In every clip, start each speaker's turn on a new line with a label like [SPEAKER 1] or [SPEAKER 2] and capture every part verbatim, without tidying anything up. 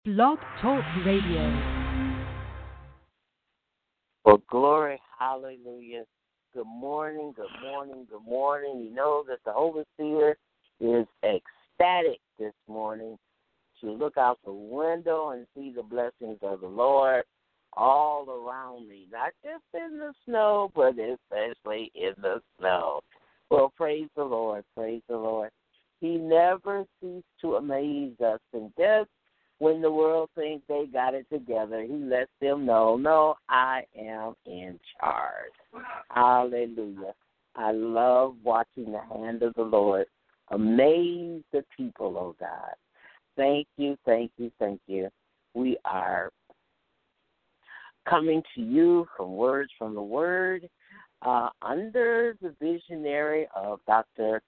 [SPEAKER 1] Blog Talk Radio.
[SPEAKER 2] Well, glory, hallelujah. Good morning, good morning, good morning. You know that the overseer is ecstatic this morning to look out the window and see the blessings of the Lord all around me, not just in the snow, but especially in the snow. Well, praise the Lord, praise the Lord. He never ceased to amaze us, and just when the world thinks they got it together, he lets them know, no, I am in charge. Hallelujah. I love watching the hand of the Lord amaze the people, oh God. Thank you, thank you, thank you. We are coming to you from Words from the Word uh, under the visionary of Doctor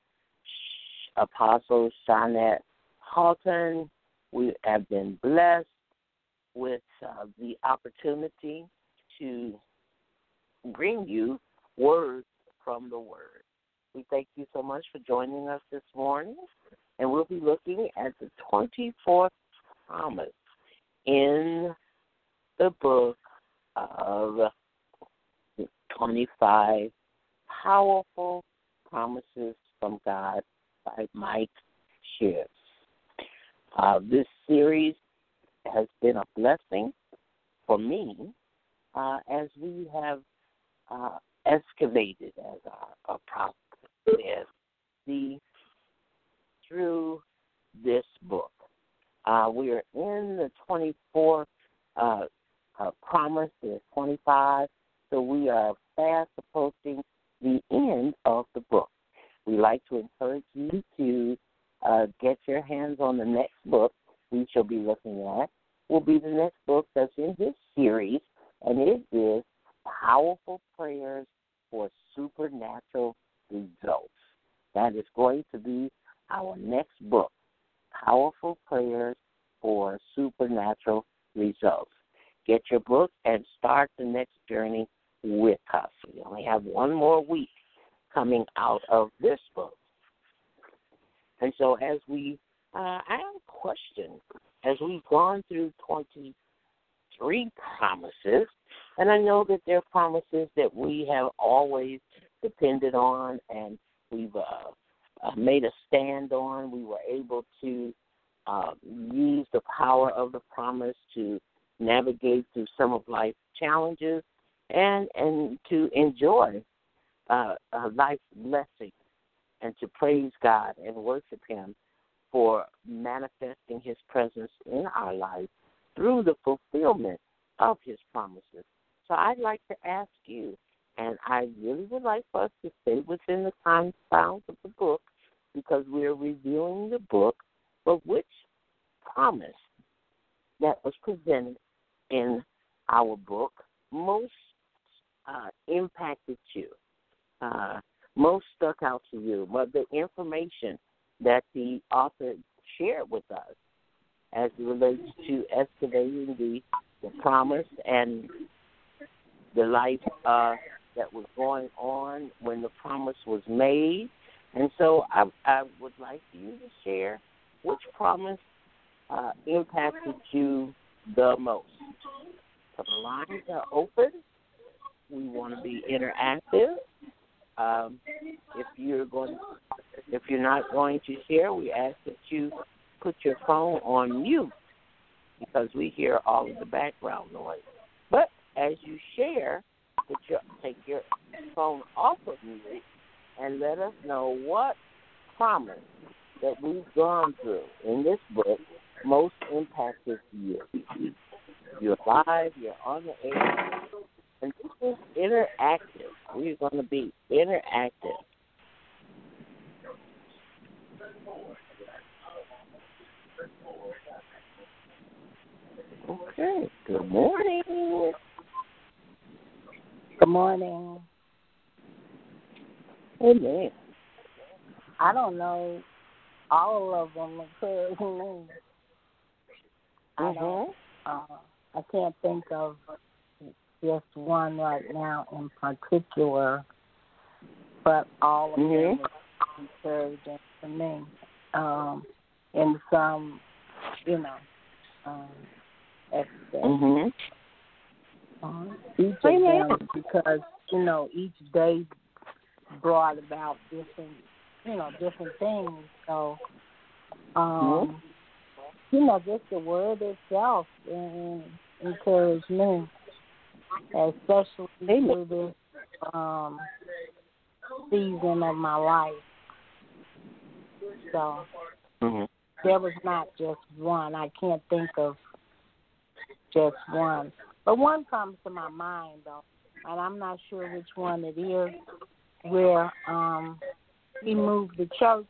[SPEAKER 2] Apostle Shawnette Halton. We have been blessed with uh, the opportunity to bring you words from the Word. We thank you so much for joining us this morning, and we'll be looking at the twenty-fourth promise in the book of the twenty-five Powerful Promises from God by Mike Shears. Uh, this series has been a blessing for me uh, as we have uh, excavated, as our, our prophet says, the, through this book. Uh, we are in the twenty-fourth uh, uh, promise, there's twenty-five, so we are fast approaching the end of the book. We like to encourage you to Uh, get your hands on the next book we shall be looking at. Will be the next book that's in this series, and it is Powerful Prayers for Supernatural Results. That is going to be our next book, Powerful Prayers for Supernatural Results. Get your book and start the next journey with us. We only have one more week coming out of this book. And so as we, uh, I have a question, as we've gone through twenty-three promises, and I know that they're promises that we have always depended on and we've uh, uh, made a stand on. We were able to uh, use the power of the promise to navigate through some of life's challenges and, and to enjoy uh, uh, life's blessings, and to praise God and worship Him for manifesting His presence in our life through the fulfillment of His promises. So I'd like to ask you, and I really would like for us to stay within the time bounds of the book because we're reviewing the book, but which promise that was presented in our book most uh, impacted you? Uh, most stuck out to you, but the information that the author shared with us as it relates to excavating the, the promise and the life uh, that was going on when the promise was made. And so I, I would like for you to share which promise uh, impacted you the most. So the lines are open. We want to be interactive. Um, if you're going, if you're not going to share, we ask that you put your phone on mute because we hear all of the background noise. But as you share, put your, take your phone off of mute and let us know what promise that we've gone through in this book most impacted you. You're live, you're on the air. And this is interactive. We're going to be interactive. Okay. Good morning.
[SPEAKER 3] Good morning.
[SPEAKER 2] Amen.
[SPEAKER 3] I don't know all of them because I don't. Uh, I can't think of just one right now in particular, but all of
[SPEAKER 2] mm-hmm.
[SPEAKER 3] them are encouraging to me. Um, in some, you know, um, expect
[SPEAKER 2] Mhm.
[SPEAKER 3] um, each of them because, you know, each day brought about different, you know, different things. So, um,
[SPEAKER 2] Mhm.
[SPEAKER 3] you know, just the word itself and encouraged me, especially
[SPEAKER 2] Amen.
[SPEAKER 3] through this um, season of my life. So
[SPEAKER 2] Mhm.
[SPEAKER 3] there was not just one. I can't think of just one. But one comes to my mind, though, and I'm not sure which one it is, where um, he moved the church.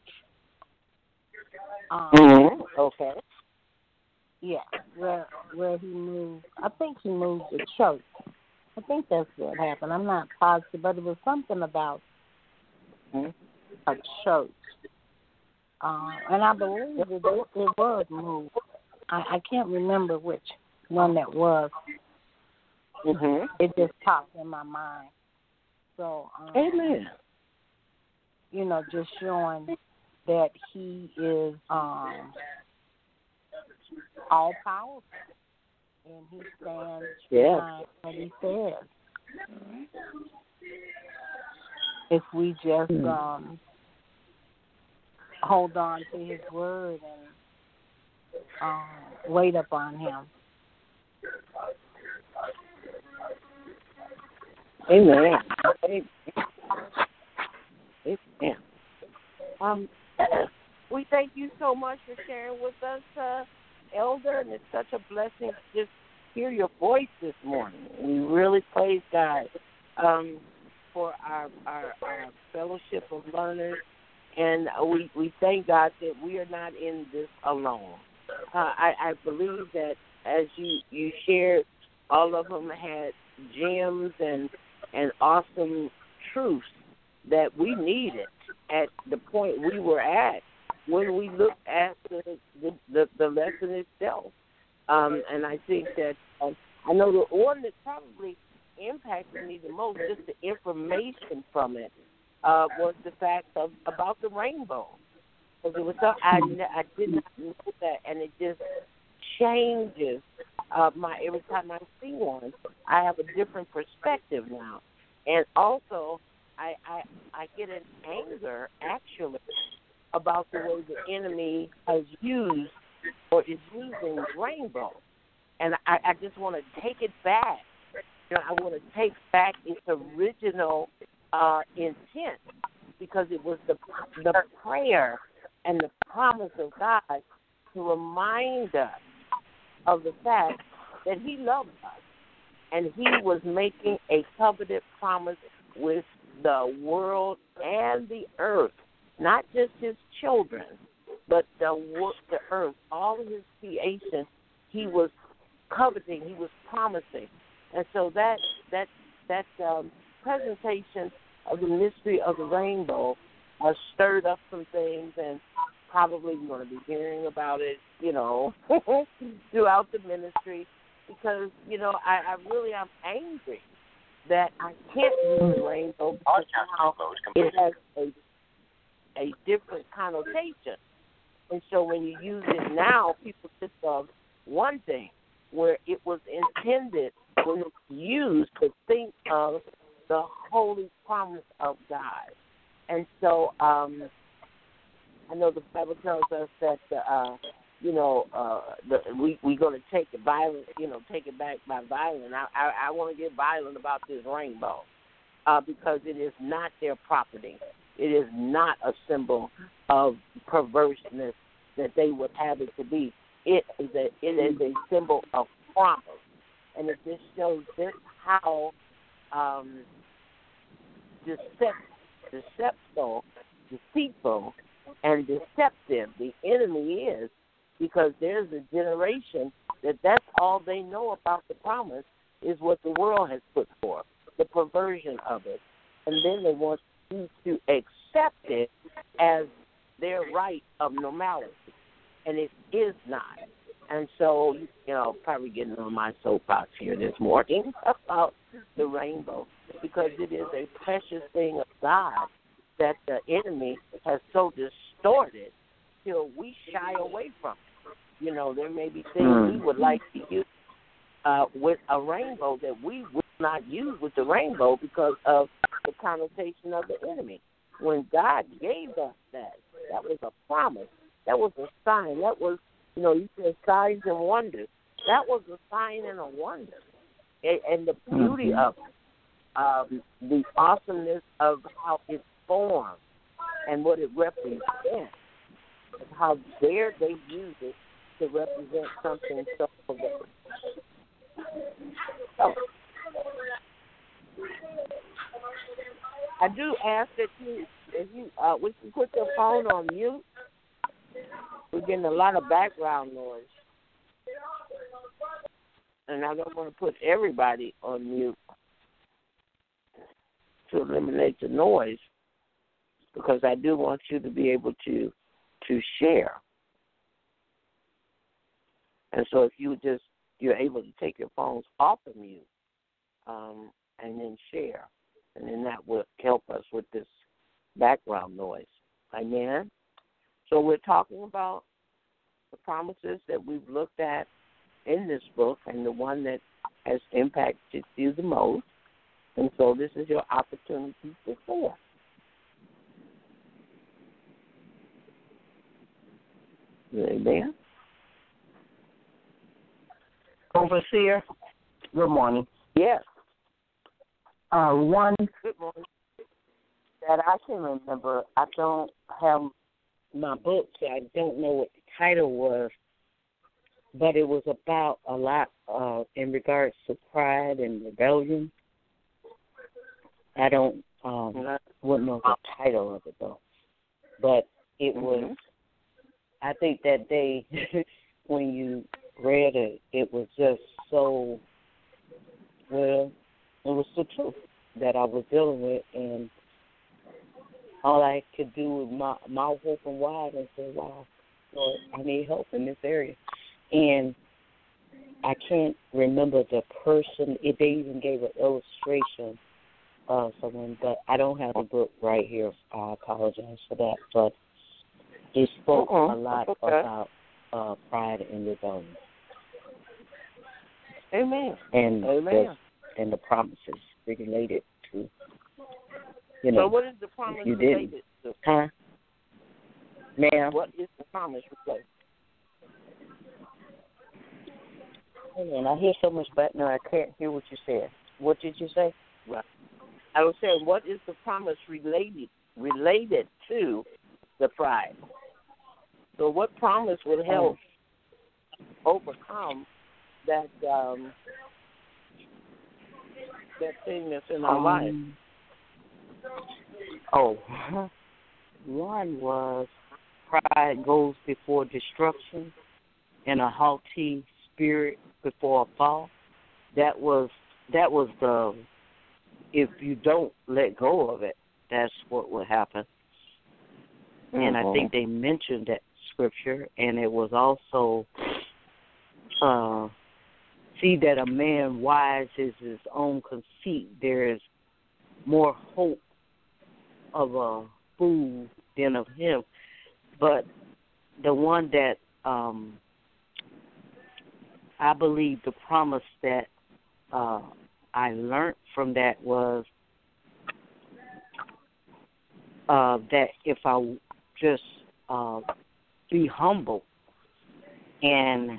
[SPEAKER 3] Um,
[SPEAKER 2] Mhm. Okay.
[SPEAKER 3] yeah, where where he moved. I think he moved the church. I think that's what happened. I'm not positive, but it was something about
[SPEAKER 2] Mhm.
[SPEAKER 3] a church. Uh, and I believe it, it was moved. I, I can't remember which one that was.
[SPEAKER 2] Mhm.
[SPEAKER 3] It just popped in my mind. So, um,
[SPEAKER 2] Amen.
[SPEAKER 3] you know, just showing that he is um, all powerful and he stands
[SPEAKER 2] Yeah.
[SPEAKER 3] behind what he says. If we just
[SPEAKER 2] Mhm.
[SPEAKER 3] um, hold on to his word and um, wait upon him.
[SPEAKER 2] Amen. Amen. Amen. Um, we thank you so much for sharing with us, uh, Elder, and it's such a blessing to just hear your voice this morning. We really praise God um, for our, our our fellowship of learners, and we we thank God that we are not in this alone. Uh, I, I believe that as you you shared, all of them had gems and and awesome truths that we needed at the point we were at when we looked at the the, the, the lesson itself. Um, and I think that um, I know the one that probably impacted me the most, just the information from it, uh, was the fact of about the rainbow. Because it was so, I, I did not know that, and it just changes uh, my every time I see one. I have a different perspective now, and also I I, I get an anger actually about the way the enemy has used or is using rainbow, and I, I just want to take it back. You know, I want to take back its original uh, intent because it was the the prayer and the promise of God to remind us of the fact that He loved us and He was making a covenant promise with the world and the earth, not just His children, but the the earth, all of His creation. He was coveting, He was promising, and so that that that um, presentation of the mystery of the rainbow uh, stirred up some things, and probably you're going to be hearing about it, you know, throughout the ministry, because, you know, I, I really am angry that I can't use the rainbow because now it has a, a different connotation. And so when you use it now, people think of one thing, where it was intended, when it's used, to think of the holy promise of God. And so um, I know the Bible tells us that, uh, you know, uh, the, we, we're going to take it violent, you know, take it back by violence. I, I, I want to get violent about this rainbow uh, because it is not their property. It is not a symbol of perverseness that they would have it to be. It is a, it is a symbol of promise. And it just shows just how um, decept, deceptive, deceitful, and deceptive the enemy is, because there's a generation that that's all they know about the promise is what the world has put forth, the perversion of it. And then they want you to accept it as their right of normality. And it is not. And so, you know, probably getting on my soapbox here this morning about the rainbow, because it is a precious thing of God that the enemy has so distorted till we shy away from it. You know, there may be things
[SPEAKER 4] Mm.
[SPEAKER 2] we would like to use uh, with a rainbow that we would not use with the rainbow because of the connotation of the enemy. When God gave us that, that was a promise. That was a sign. That was, you know, you said signs and wonders. That was a sign and a wonder. And, and the beauty
[SPEAKER 4] Mm-hmm.
[SPEAKER 2] of um, the awesomeness of how it's formed and what it represents, and how dare they use it to represent something so perverse. So, I do ask that you, if you, uh, we can put your phone on mute. We're getting a lot of background noise, and I don't want to put everybody on mute to eliminate the noise, because I do want you to be able to to share. And so, if you just you're able to take your phones off of mute, um, and then share, and then that will help us with this background noise. Amen. So we're talking about the promises that we've looked at in this book, and the one that has impacted you the most. And so this is your opportunity to share. Amen.
[SPEAKER 4] Overseer, good morning.
[SPEAKER 2] Yes.
[SPEAKER 4] Uh, one
[SPEAKER 2] Good morning.
[SPEAKER 4] that I can remember, I don't have my book, so I don't know what the title was, but it was about a lot uh, in regards to pride and rebellion. I don't um, wouldn't know the title of it, though. But it was,
[SPEAKER 2] Mm-hmm.
[SPEAKER 4] I think that day when you read it, it was just so, well, it was the truth that I was dealing with, and all I could do was my mouth open wide and say, wow, Lord, I need help in this area. And I can't remember the person. It, they even gave an illustration of someone, but I don't have the book right here. I apologize for that. But it spoke
[SPEAKER 2] Uh-uh.
[SPEAKER 4] a lot
[SPEAKER 2] Okay.
[SPEAKER 4] about uh, pride and rebellion.
[SPEAKER 2] Amen.
[SPEAKER 4] And
[SPEAKER 2] Amen.
[SPEAKER 4] the, and the promises related to, you know.
[SPEAKER 2] So what is the promise
[SPEAKER 4] you
[SPEAKER 2] related
[SPEAKER 4] didn't.
[SPEAKER 2] to?
[SPEAKER 4] Huh? Ma'am?
[SPEAKER 2] What is the promise related?
[SPEAKER 4] Hold on, I hear so much back now I can't hear what you said. What did you say?
[SPEAKER 2] Right. I was saying, what is the promise related related to the pride? So what promise would help overcome that um, that thing that's in our
[SPEAKER 4] um,
[SPEAKER 2] life?
[SPEAKER 4] Oh, one was pride goes before destruction and a haughty spirit before a fall. That was that was the, if you don't let go of it, that's what would happen. Mm-hmm. And I think they mentioned that scripture, and it was also, uh, see that a man wise is his own conceit. There is more hope of a fool than of him. But the one that um, I believe the promise that uh, I learned from that was uh, that if I just uh, be humble and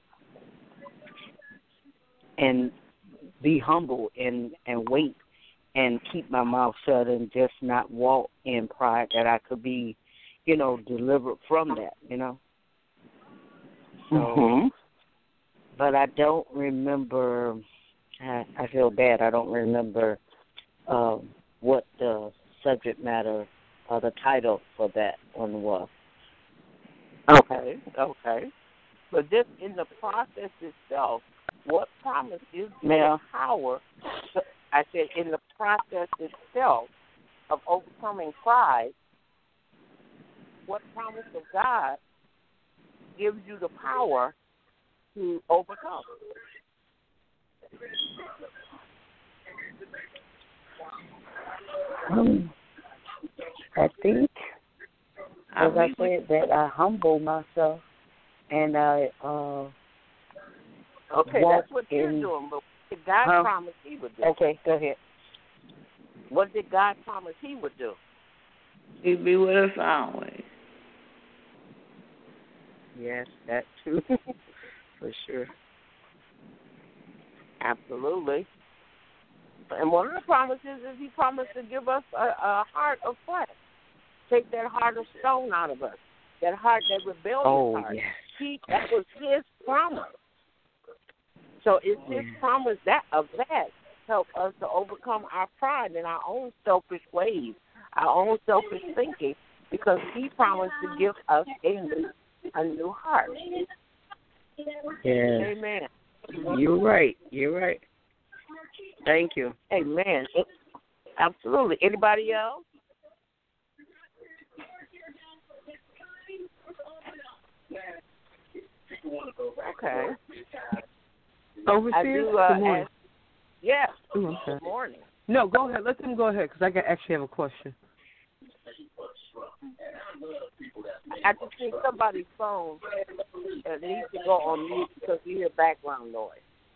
[SPEAKER 4] and be humble and, and wait and keep my mouth shut and just not walk in pride, that I could be, you know, delivered from that, you know. So,
[SPEAKER 2] mm-hmm.
[SPEAKER 4] But I don't remember, I, I feel bad, I don't remember uh, what the subject matter or uh, the title for that one was.
[SPEAKER 2] Okay, okay. But just in the process itself, what promise is the power? I said in the process itself of overcoming pride, what promise of God gives you the power to overcome?
[SPEAKER 4] Um, I think, as I said, that I humble myself and I uh,
[SPEAKER 2] Okay,
[SPEAKER 4] walk
[SPEAKER 2] that's what you're
[SPEAKER 4] in.
[SPEAKER 2] doing. But what did God
[SPEAKER 4] Huh?
[SPEAKER 2] promise He would do?
[SPEAKER 4] Okay, go ahead.
[SPEAKER 2] What did God promise He would do?
[SPEAKER 5] He'd be with us always.
[SPEAKER 2] Yes, that too, for sure. Absolutely. And one of the promises is He promised to give us a, a heart of flesh. Take that heart of stone out of us. That heart, that rebellious
[SPEAKER 4] Oh,
[SPEAKER 2] heart.
[SPEAKER 4] yes.
[SPEAKER 2] He, that was His promise. So it's His promise that of that help us to overcome our pride and our own selfish ways, our own selfish thinking, because He promised to give us a new, a new heart.
[SPEAKER 4] Yes.
[SPEAKER 2] Amen.
[SPEAKER 4] You're right. You're right. Thank you.
[SPEAKER 2] Amen. It, absolutely. Anybody else? Okay. I
[SPEAKER 6] Overseer,
[SPEAKER 2] do. Uh,
[SPEAKER 6] good morning.
[SPEAKER 2] ask, yeah.
[SPEAKER 6] Ooh, I'm sorry.
[SPEAKER 2] Good morning.
[SPEAKER 6] No, go ahead. Let them go ahead because I got, actually have a question.
[SPEAKER 2] I just think somebody's phone uh, needs to go on mute because you hear background noise.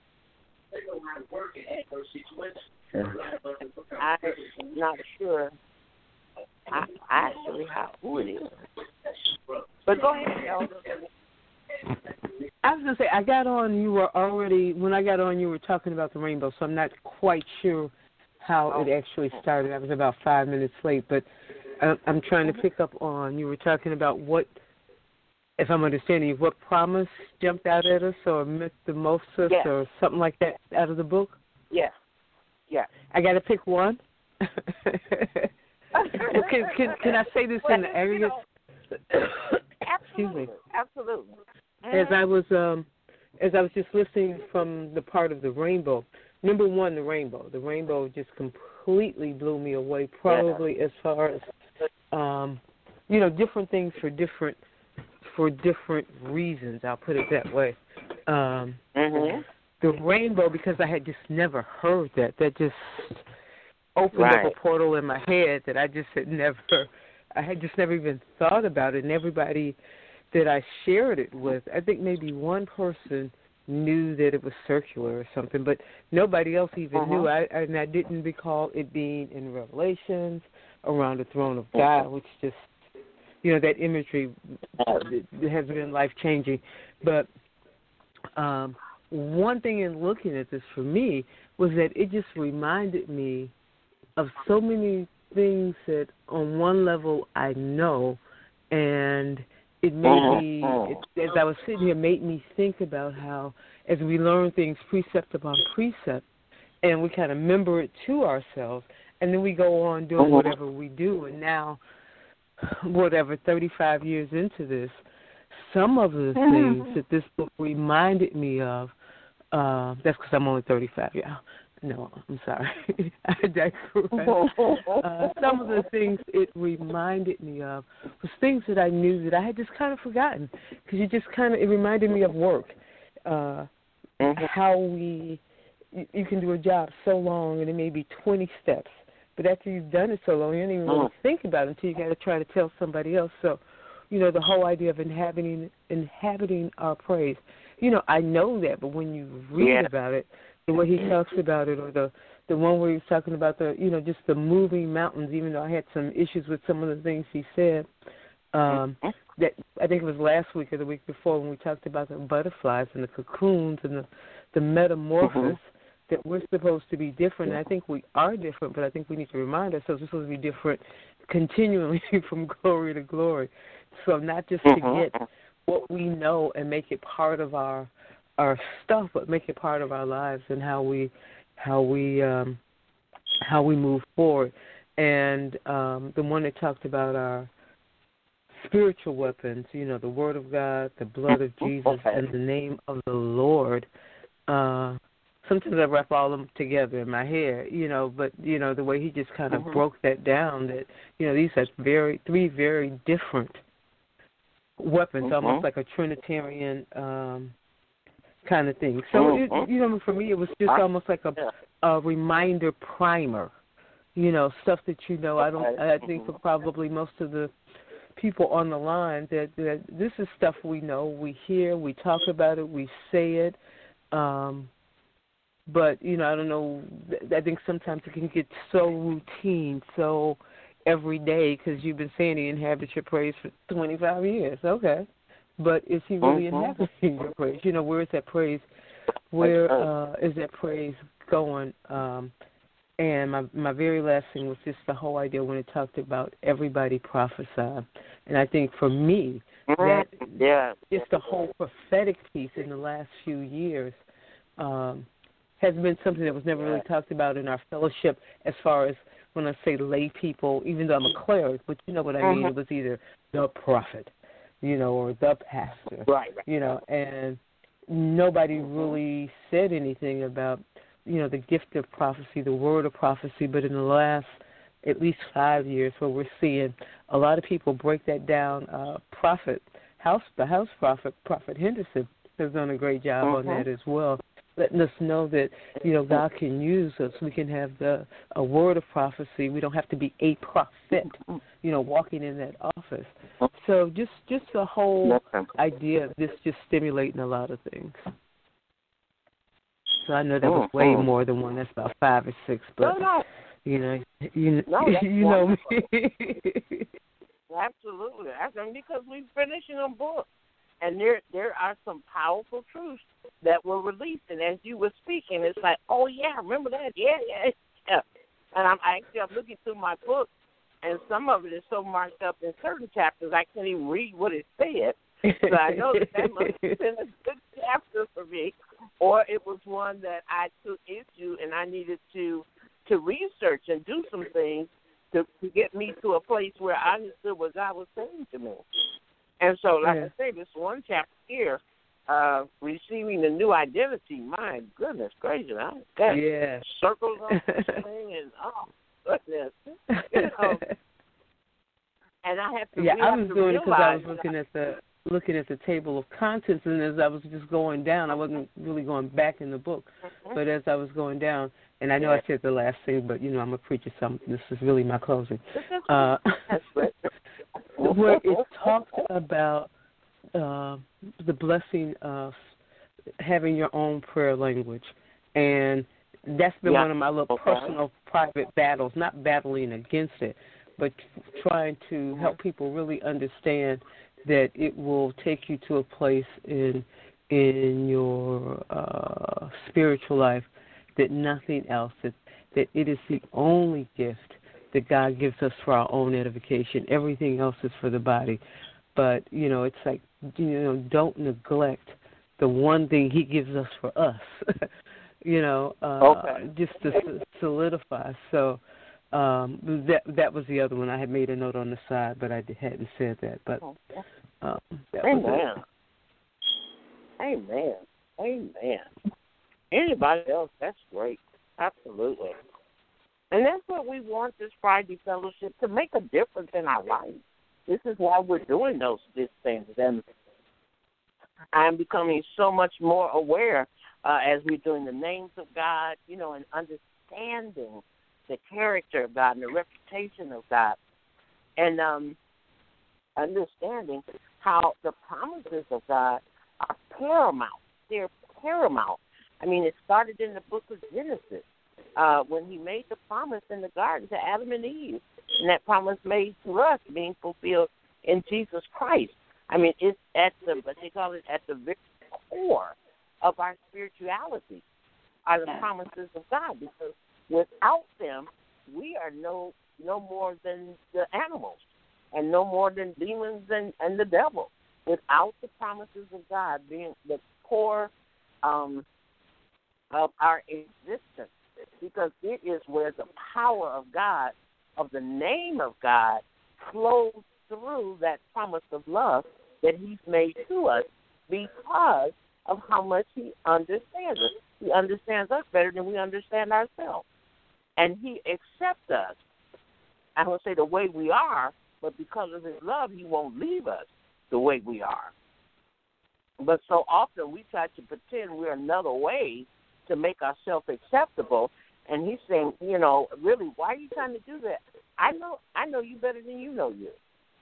[SPEAKER 2] I'm not sure. I actually how who it is. But go ahead, Elder.
[SPEAKER 6] I was gonna say I got on. You were already when I got on. You were talking about the rainbow, so I'm not quite sure how it actually started. I was about five minutes late, but I- I'm trying to pick up on. You were talking about what, if I'm understanding you, what promise jumped out at us, or Mythmosis,
[SPEAKER 2] Yes.
[SPEAKER 6] or something like that out of the book.
[SPEAKER 2] Yeah. Yeah.
[SPEAKER 6] I got to pick one. Well, can, can can I say this in the aggregate? Excuse me.
[SPEAKER 2] Absolutely.
[SPEAKER 6] As I was um, as I was just listening from the part of the rainbow. Number one, the rainbow. The rainbow just completely blew me away. Probably yeah. as far as um, you know, different things for different for different reasons. I'll put it that way. Um,
[SPEAKER 2] mm-hmm.
[SPEAKER 6] The rainbow, because I had just never heard that. That just opened
[SPEAKER 2] right.
[SPEAKER 6] up a portal in my head that I just had never, I had just never even thought about it. And everybody that I shared it with, I think maybe one person knew that it was circular or something, but nobody else even
[SPEAKER 2] uh-huh.
[SPEAKER 6] knew. I and I didn't recall it being in Revelations around the throne of God, which just, you know, that imagery has been life changing. But um, one thing in looking at this for me was that it just reminded me of so many things that on one level I know, and it made me, it, as I was sitting here, made me think about how as we learn things precept upon precept, and we kind of member it to ourselves, and then we go on doing whatever we do, and now, whatever, thirty-five years into this, some of the things that this book reminded me of, uh, that's because I'm only thirty-five, yeah. No, I'm sorry. I digress. Uh, some of the things it reminded me of was things that I knew that I had just kind of forgotten, because you just kind of, it reminded me of work, uh, mm-hmm. how we, you, you can do a job so long and it may be twenty steps, but after you've done it so long, you don't even really think about it until you got to try to tell somebody else. So, you know, the whole idea of inhabiting inhabiting our praise, you know, I know that, but when you read
[SPEAKER 2] yeah.
[SPEAKER 6] about it, the way he talks about it, or the the one where he was talking about the, you know, just the moving mountains, even though I had some issues with some of the things he said, um, that I think it was last week or the week before when we talked about the butterflies and the cocoons and the, the metamorphosis, mm-hmm. that we're supposed to be different. And I think we are different, but I think we need to remind ourselves we're supposed to be different continually from glory to glory. So not just to get what we know and make it part of our our stuff, but make it part of our lives and how we how we um, how we move forward. And um, the one that talked about our spiritual weapons, you know, the Word of God, the blood of Jesus, okay. and the name of the Lord. Uh, sometimes I wrap all of them together in my head, you know, but, you know, the way he just kind of mm-hmm. broke that down, that, you know, these are very three very different weapons, mm-hmm. almost like a Trinitarian um, kind of thing. So, mm-hmm. it, you know, for me, it was just almost like a, a reminder primer, you know, stuff that you know. I don't. I think for probably most of the people on the line that, that this is stuff we know, we hear, we talk about it, we say it. Um, but, you know, I don't know, I think sometimes it can get so routine, so every day, because you've been saying he inhabits your praise for twenty-five years. Okay. But is he really
[SPEAKER 2] mm-hmm.
[SPEAKER 6] inhabiting your praise? You know, where is that praise? Where uh, is that praise going? Um, and my my very last thing was just the whole idea when it talked about everybody prophesying. And I think for me, that
[SPEAKER 2] yeah.
[SPEAKER 6] just the whole prophetic piece in the last few years um, has been something that was never really talked about in our fellowship as far as when I say lay people, even though I'm a cleric, but you know what I mean,
[SPEAKER 2] mm-hmm.
[SPEAKER 6] it was either the prophet, you know, or the pastor,
[SPEAKER 2] right, right.
[SPEAKER 6] you know, and nobody really said anything about, you know, the gift of prophecy, the word of prophecy, but in the last at least five years where we're seeing a lot of people break that down, uh, prophet, house, the house prophet, Prophet Henderson has done a great job
[SPEAKER 2] mm-hmm.
[SPEAKER 6] on that as well, letting us know that, you know, God can use us. We can have the a word of prophecy. We don't have to be a prophet, you know, walking in that office. So just just the whole idea of this just stimulating a lot of things. So I know that was way
[SPEAKER 2] mm-hmm.
[SPEAKER 6] more than one. That's about five or six, but,
[SPEAKER 2] no, no.
[SPEAKER 6] you know, you,
[SPEAKER 2] no,
[SPEAKER 6] you know me.
[SPEAKER 2] Absolutely. I mean, because we're finishing a book. And there there are some powerful truths that were released. And as you were speaking, it's like, oh, yeah, remember that? Yeah, yeah, yeah. And I'm actually I'm looking through my book, and some of it is so marked up in certain chapters I can't even read what it said. So I know that that must have been a good chapter for me. Or it was one that I took issue and I needed to to research and do some things to, to get me to a place where I understood what God was saying to me. And so, like yeah. I say, this one chapter here, uh, receiving the new identity, my goodness gracious, I got
[SPEAKER 6] yeah.
[SPEAKER 2] circles on this thing, and oh, goodness. You know, and I have to,
[SPEAKER 6] yeah, I
[SPEAKER 2] have
[SPEAKER 6] was
[SPEAKER 2] to
[SPEAKER 6] doing it because I was
[SPEAKER 2] realize
[SPEAKER 6] looking at the looking at the table of contents, and as I was just going down, I wasn't really going back in the book,
[SPEAKER 2] mm-hmm.
[SPEAKER 6] but as I was going down, and I know I said the last thing, but, you know, I'm a preacher, so this is really my closing. Uh, where it talks about uh, the blessing of having your own prayer language. And that's been
[SPEAKER 2] yeah.
[SPEAKER 6] one of my little
[SPEAKER 2] okay.
[SPEAKER 6] personal private battles, not battling against it, but trying to mm-hmm. help people really understand that it will take you to a place in in your uh, spiritual life that nothing else, that, that it is the only gift that God gives us for our own edification. Everything else is for the body. But, you know, it's like, you know, don't neglect the one thing he gives us for us, you know, uh,
[SPEAKER 2] okay.
[SPEAKER 6] just to solidify. So um, that that was the other one. I had made a note on the side, but I hadn't said that. But um, that
[SPEAKER 2] Amen.
[SPEAKER 6] was it.
[SPEAKER 2] Amen. Amen. Anybody else, that's great. Absolutely. And that's what we want this Friday fellowship, to make a difference in our life. This is why we're doing those these things. And I'm becoming so much more aware uh, as we're doing the names of God, you know, and understanding the character of God and the reputation of God. And um, understanding how the promises of God are paramount. They're paramount. I mean, it started in the book of Genesis uh, when he made the promise in the garden to Adam and Eve, and that promise made to us being fulfilled in Jesus Christ. I mean, it's at the, what they call it, at the very core of our spirituality are the promises of God, because without them, we are no no more than the animals and no more than demons and, and the devil. Without the promises of God being the core um, of our existence, because it is where the power of God, of the name of God, flows through that promise of love that he's made to us because of how much he understands us. He understands us better than we understand ourselves. And he accepts us, I won't say the way we are, but because of his love, he won't leave us the way we are. But so often we try to pretend we're another way to make ourselves acceptable. And he's saying, you know, really, why are you trying to do that? I know I know you better than you know you.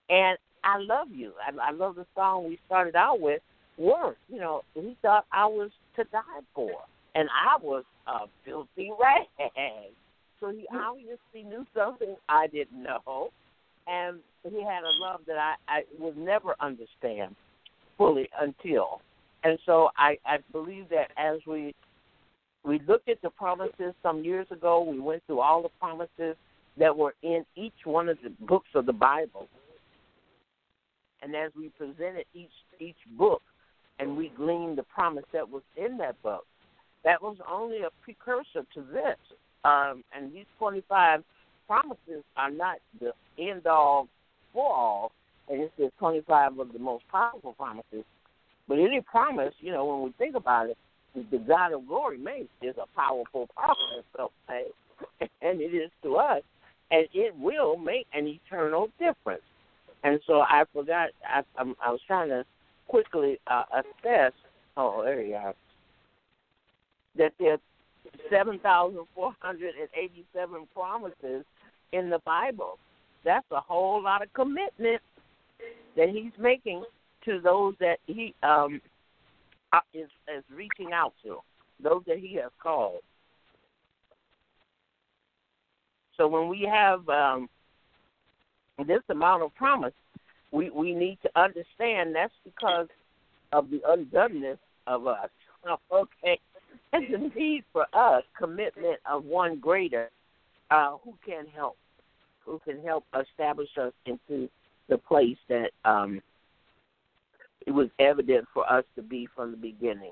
[SPEAKER 2] And I love you. I, I love the song we started out with, Worth. You know, he thought I was to die for, and I was a filthy rag. So he obviously knew something I didn't know, and he had a love that I, I would never understand fully until. And so I, I believe that as we we looked at the promises some years ago, we went through all the promises that were in each one of the books of the Bible. And as we presented each each book and we gleaned the promise that was in that book, that was only a precursor to this. Um, and these twenty-five promises are not the end-all for all, and it's the twenty-five of the most powerful promises. But any promise, you know, when we think about it, the God of glory makes is a powerful promise, okay? And it is to us, and it will make an eternal difference. And so I forgot, I, I'm, I was trying to quickly uh, assess, oh, there you are, that there are seven thousand four hundred eighty-seven promises in the Bible. That's a whole lot of commitment that he's making to those that he um, is, is reaching out to, those that he has called. So when we have um, this amount of promise, we, we need to understand that's because of the undoneness of us. Okay? And the need for us, commitment of one greater, uh, who can help, who can help establish us into the place that um, it was evident for us to be from the beginning.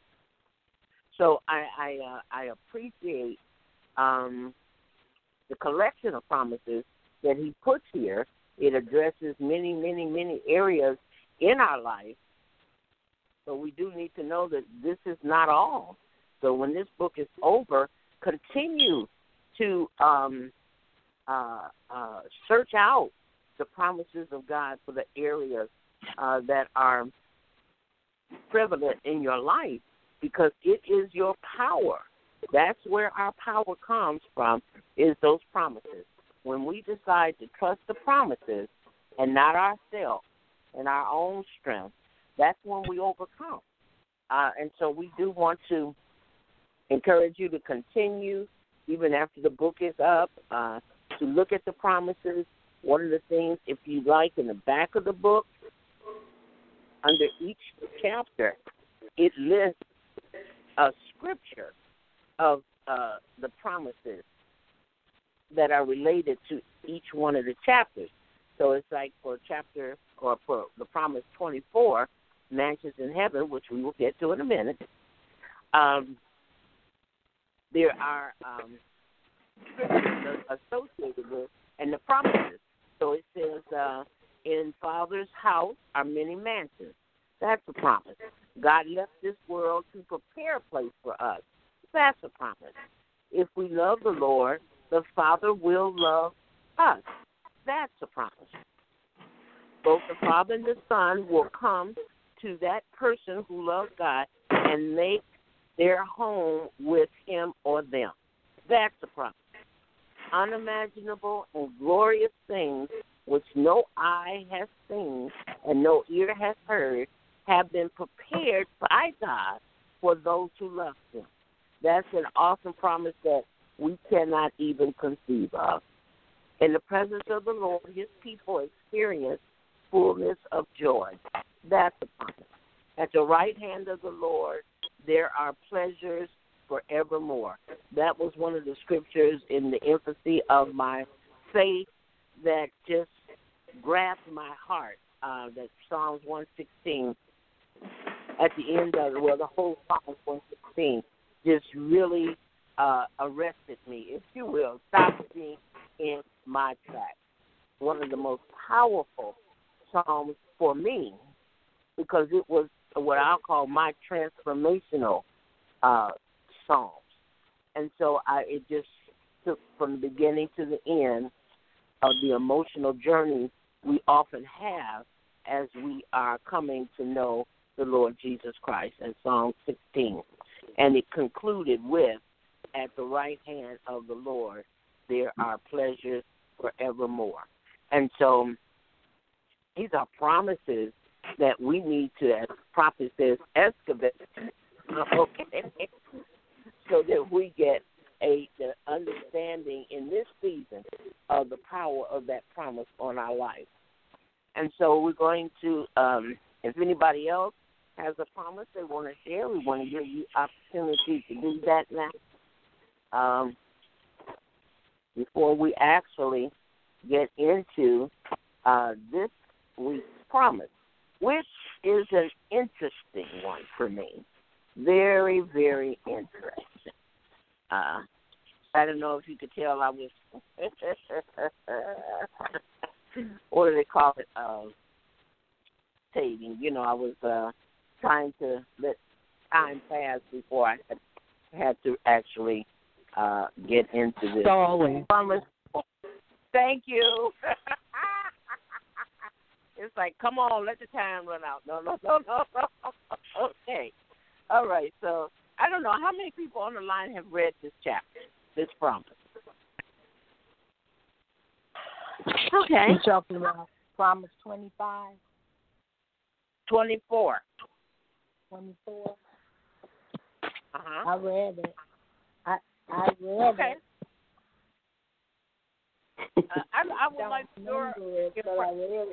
[SPEAKER 2] So I I, uh, I appreciate um, the collection of promises that he puts here. It addresses many, many, many areas in our life. But we do need to know that this is not all. So when this book is over, continue to um, uh, uh, search out the promises of God for the areas uh, that are prevalent in your life, because it is your power. That's where our power comes from, is those promises. When we decide to trust the promises and not ourselves and our own strength, that's when we overcome. Uh, and so we do want to encourage you to continue, even after the book is up, uh, to look at the promises. One of the things, if you like, in the back of the book, under each chapter, it lists a scripture of uh, the promises that are related to each one of the chapters. So it's like for chapter, or for the promise twenty-four, mansions in heaven, which we will get to in a minute, um, there are um, scriptures associated with, and the promises. So it says, uh, in Father's house are many mansions. That's a promise. God left this world to prepare a place for us. That's a promise. If we love the Lord, the Father will love us. That's a promise. Both the Father and the Son will come to that person who loves God and make their home with him or them. That's a promise. Unimaginable and glorious things which no eye has seen and no ear has heard have been prepared by God for those who love him. That's an awesome promise that we cannot even conceive of. In the presence of the Lord, his people experience fullness of joy. That's a promise. At the right hand of the Lord, there are pleasures forevermore. That was one of the scriptures in the infancy of my faith that just grabbed my heart. Uh, that Psalms one sixteen, at the end of it, well, the whole Psalms one sixteen just really uh, arrested me, if you will, stopped me in my tracks. One of the most powerful Psalms for me, because it was what I'll call my transformational uh, Psalms. And so I, it just took from the beginning to the end of the emotional journey we often have as we are coming to know the Lord Jesus Christ in Psalm sixteen. And it concluded with, at the right hand of the Lord, there are pleasures forevermore. And so These are promises that we need to, as the prophet says, excavate, okay, so that we get a the understanding in this season of the power of that promise on our life. And so we're going to, um, if anybody else has a promise they want to share, we want to give you opportunity to do that now. Um, before we actually get into uh, this week's promise, which is an interesting one for me. Very, very interesting. Uh, I don't know if you could tell I was, what do they call it, uh, tating. You know, I was uh, trying to let time pass before I had, had to actually uh, get into this.
[SPEAKER 6] Stalling.
[SPEAKER 2] Thank you. It's like, come on, let the time run out. No, no, no, no, no. Okay. All right. So I don't know how many people on the line have read this chapter, this promise. Okay.
[SPEAKER 3] You're talking about Promise twenty-five?
[SPEAKER 2] twenty-four.
[SPEAKER 3] twenty-four?
[SPEAKER 2] Uh-huh.
[SPEAKER 3] I read it. I I read
[SPEAKER 2] okay.
[SPEAKER 3] it.
[SPEAKER 2] Uh, I, I would
[SPEAKER 3] don't
[SPEAKER 2] like your...
[SPEAKER 3] remember it, but I read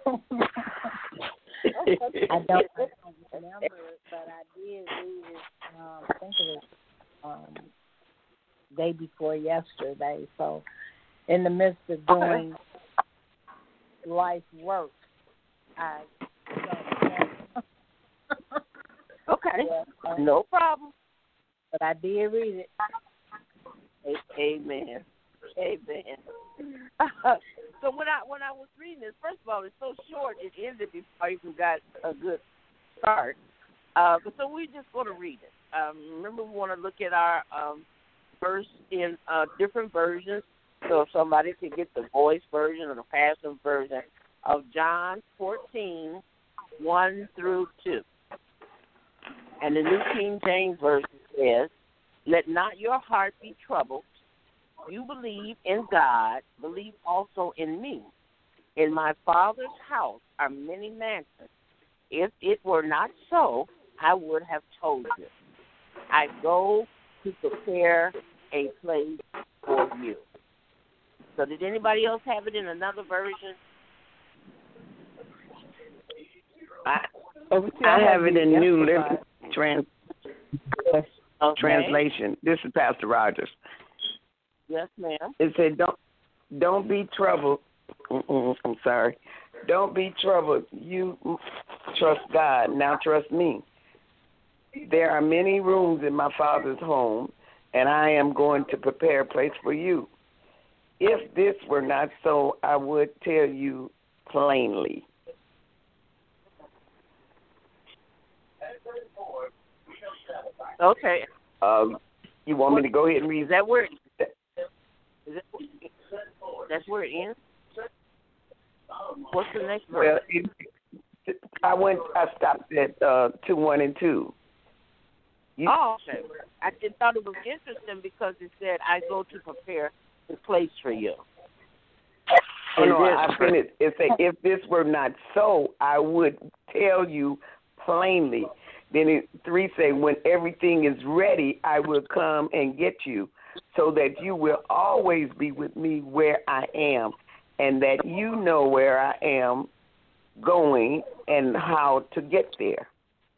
[SPEAKER 3] it. I don't remember it, but I did read it, um, I think it was um, day before yesterday. So in the midst of doing okay. life work, I don't
[SPEAKER 2] Okay.
[SPEAKER 3] yeah, uh,
[SPEAKER 2] no problem.
[SPEAKER 3] But I did read it.
[SPEAKER 2] Amen. Amen. So when I when I was reading this, first of all, it's so short, it ended before I even got a good start. Uh, but so we're just going to read it. Um, remember, we want to look at our um, verse in uh, different versions. So if somebody could get the voice version or the Passion version of John fourteen, one through two. And the New King James Version says, "Let not your heart be troubled. You believe in God, believe also in me. In my Father's house are many mansions. If it were not so, I would have told you. I go to prepare a place for you." So did anybody else have it in another version?
[SPEAKER 4] I,
[SPEAKER 6] Over
[SPEAKER 4] I, I have it in New
[SPEAKER 6] Living
[SPEAKER 4] Trans,
[SPEAKER 2] okay.
[SPEAKER 4] Translation. This is Pastor Rogers.
[SPEAKER 2] Yes, ma'am.
[SPEAKER 4] It said, "Don't, don't be troubled." Mm-mm, I'm sorry. "Don't be troubled. You trust God. Now trust me. There are many rooms in my Father's home, and I am going to prepare a place for you. If this were not so, I would tell you plainly."
[SPEAKER 2] Okay.
[SPEAKER 4] Um, you want me to go ahead and read
[SPEAKER 2] Is that where? Is that, that's where it ends. What's the next verse?
[SPEAKER 4] Well, it, I went. I stopped at uh, two, one, and two. You,
[SPEAKER 2] oh, okay. I just thought it was interesting because it said, "I go to prepare the place for you."
[SPEAKER 4] Oh, no, I finished. It said, "If this were not so, I would tell you plainly." Then it, three say, "When everything is ready, I will come and get you, so that you will always be with me where I am, and that you know where I am going and how to get there."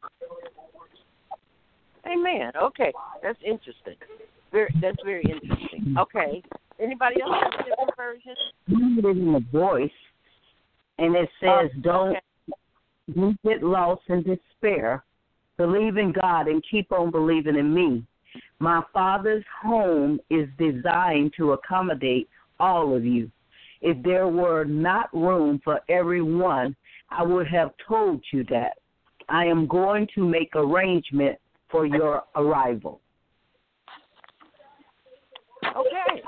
[SPEAKER 2] Amen. Okay, that's interesting. Very, that's very interesting. Okay, anybody else have a different version?
[SPEAKER 7] Read it in the voice, and it says,
[SPEAKER 2] Oh,
[SPEAKER 7] "Don't
[SPEAKER 2] okay.
[SPEAKER 7] don't get lost in despair. Believe in God and keep on believing in me. My Father's home is designed to accommodate all of you. If there were not room for everyone, I would have told you that. I am going to make arrangement for your arrival."
[SPEAKER 2] Okay.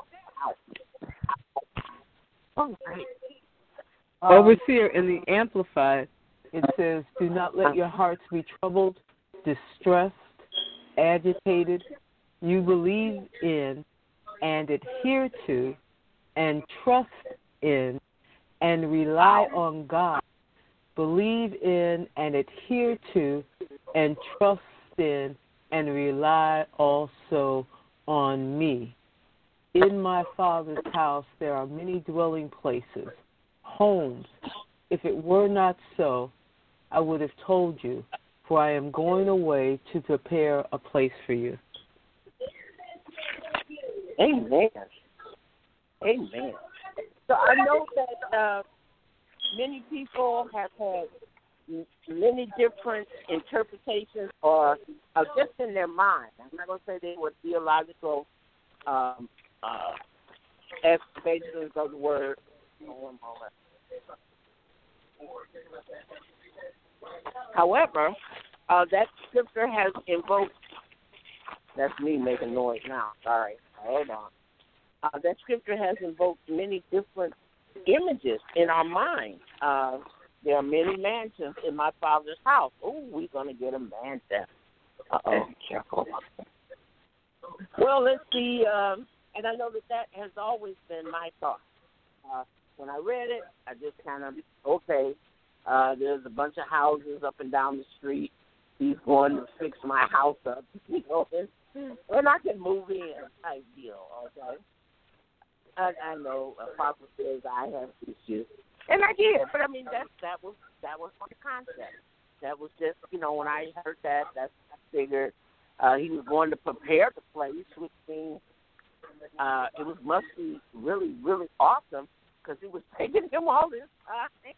[SPEAKER 2] All right.
[SPEAKER 3] Um,
[SPEAKER 6] Overseer, in the Amplified, it says, "Do not let your hearts be troubled, distressed, agitated. You believe in and adhere to and trust in and rely on God. Believe in and adhere to and trust in and rely also on me. In my Father's house there are many dwelling places, homes. If it were not so, I would have told you, for I am going away to prepare a place for you.
[SPEAKER 2] Amen. Amen. So I know that uh, many people have had many different interpretations or uh, just in their mind. I'm not going to say they were theological um, uh, explanations of the word. One moment. However, uh, that scripture has invoked, that's me making noise now, sorry, hold on. Uh, that scripture has invoked many different images in our mind. Uh, there are many mansions in my Father's house. Oh, we're going to get a mansion. Uh-oh, careful. Well, let's see, um, and I know that that has always been my thought. Uh, when I read it, I just kind of, okay, uh, there's a bunch of houses up and down the street. He's going to fix my house up, you know, and, and I can move in type deal, okay? I, I know Apostle says I have issues, and I did, but I mean that that was that was my concept. That was just, you know, when I heard that, that's I figured uh, he was going to prepare the place, which means uh, it was must be really really awesome because it was taking him all this time.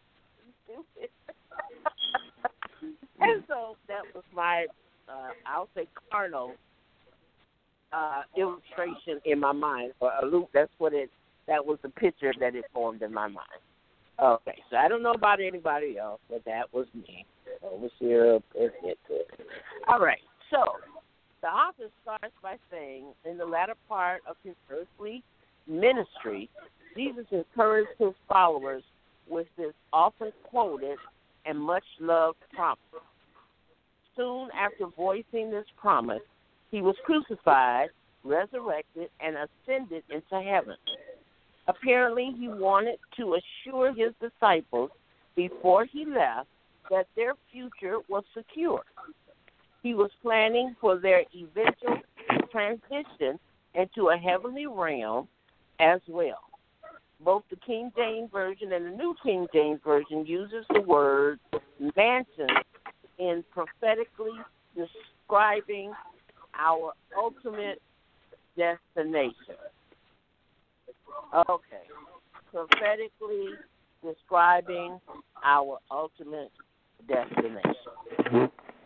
[SPEAKER 2] And so that was my, uh, I'll say, carnal uh, illustration in my mind. Or a loop, that's what it, that was the picture that it formed in my mind. Okay, so I don't know about anybody else, but that was me. Overseer, let's get to it. All right, so the author starts by saying, in the latter part of his earthly ministry, Jesus encouraged his followers with this often quoted and much loved promise. Soon after voicing this promise, he was crucified, resurrected, and ascended into heaven. Apparently, he wanted to assure his disciples before he left that their future was secure. He was planning for their eventual transition into a heavenly realm as well. Both the King James Version and the New King James Version uses the word mansion in prophetically describing our ultimate destination. Okay. Prophetically describing our ultimate destination.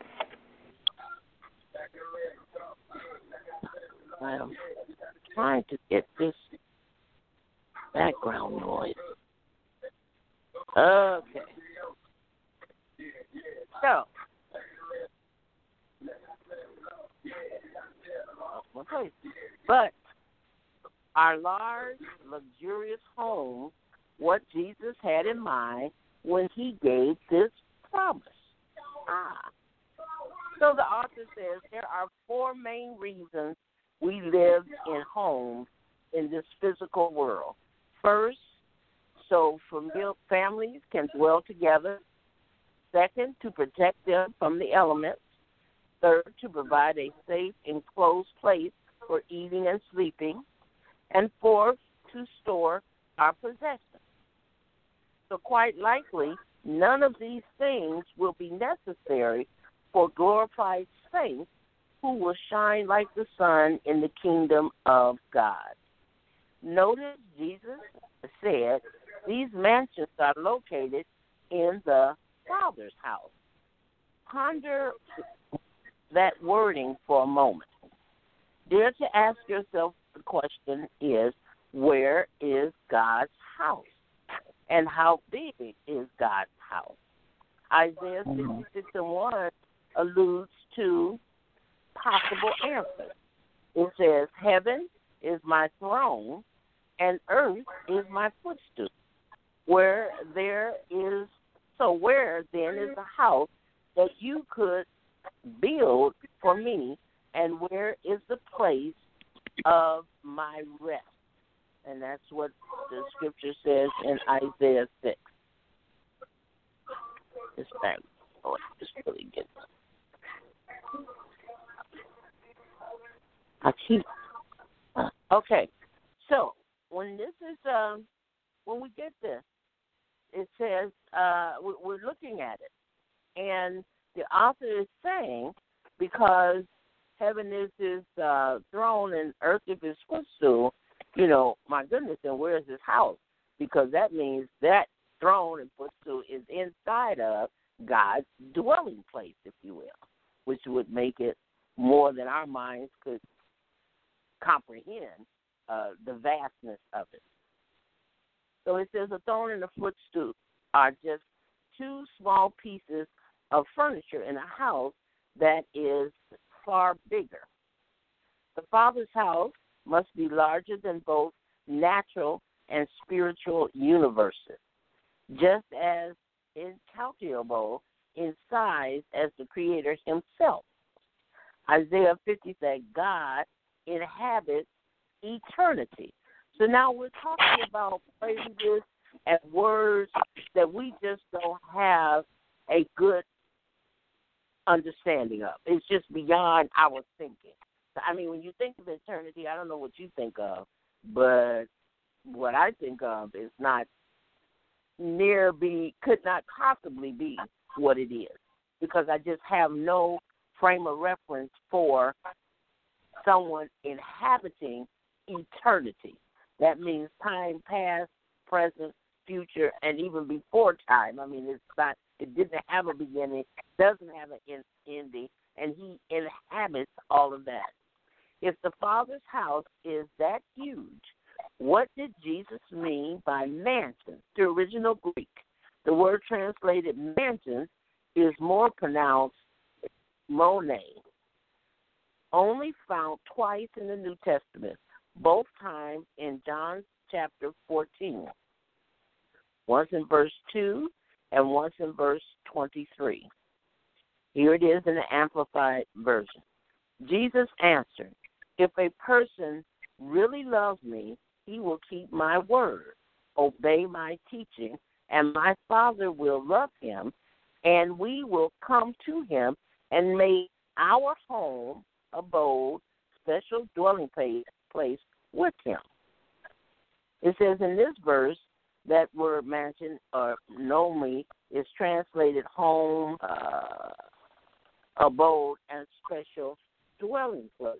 [SPEAKER 2] I'm trying to get this background noise. Okay. So, but our large, luxurious home, what Jesus had in mind when he gave this promise. Ah. So the author says there are four main reasons we live in homes in this physical world. First, so families can dwell together. Second, to protect them from the elements. Third, to provide a safe, enclosed place for eating and sleeping. And fourth, to store our possessions. So quite likely, none of these things will be necessary for glorified saints who will shine like the sun in the kingdom of God. Notice Jesus said these mansions are located in the Father's house. Ponder that wording for a moment. Dare to ask yourself the question is, where is God's house? And how big is God's house? Isaiah sixty-six and one alludes to possible answers. It says, heaven is my throne and earth is my footstool. Where there is, so where then is a house that you could build for me, and where is the place of my rest? And that's what the scripture says in Isaiah six. It's back. Oh, it's really good. I keep. Uh, okay, so when this is um, when we get this, it says uh, we're looking at it, and the author is saying because heaven is his uh, throne and earth is his footstool. You know, my goodness, and where is his house? Because that means that throne and footstool is inside of God's dwelling place, if you will, which would make it more than our minds could comprehend uh, the vastness of it. So it says a throne and a footstool are just two small pieces of furniture in a house that is far bigger. The Father's house must be larger than both natural and spiritual universes, just as incalculable in size as the Creator himself. Isaiah fifty said God inhabits eternity. So now we're talking about phrases and words that we just don't have a good understanding of. It's just beyond our thinking. I mean, when you think of eternity, I don't know what you think of, but what I think of is not near be, could not possibly be what it is, because I just have no frame of reference for someone inhabiting eternity. That means time past, present, future, and even before time. I mean, it's not, it didn't have a beginning, doesn't have an ending, and he inhabits all of that. If the Father's house is that huge, what did Jesus mean by mansion? The original Greek, the word translated mansion is more pronounced mone, only found twice in the New Testament, both times in John chapter fourteen, once in verse two and once in verse twenty-three. Here it is in the Amplified Version. Jesus answered, if a person really loves me, he will keep my word, obey my teaching, and my Father will love him, and we will come to him and make our home, abode, special dwelling place, place with him. It says in this verse that word mansion or nomi is translated home, uh, abode, and special dwelling place.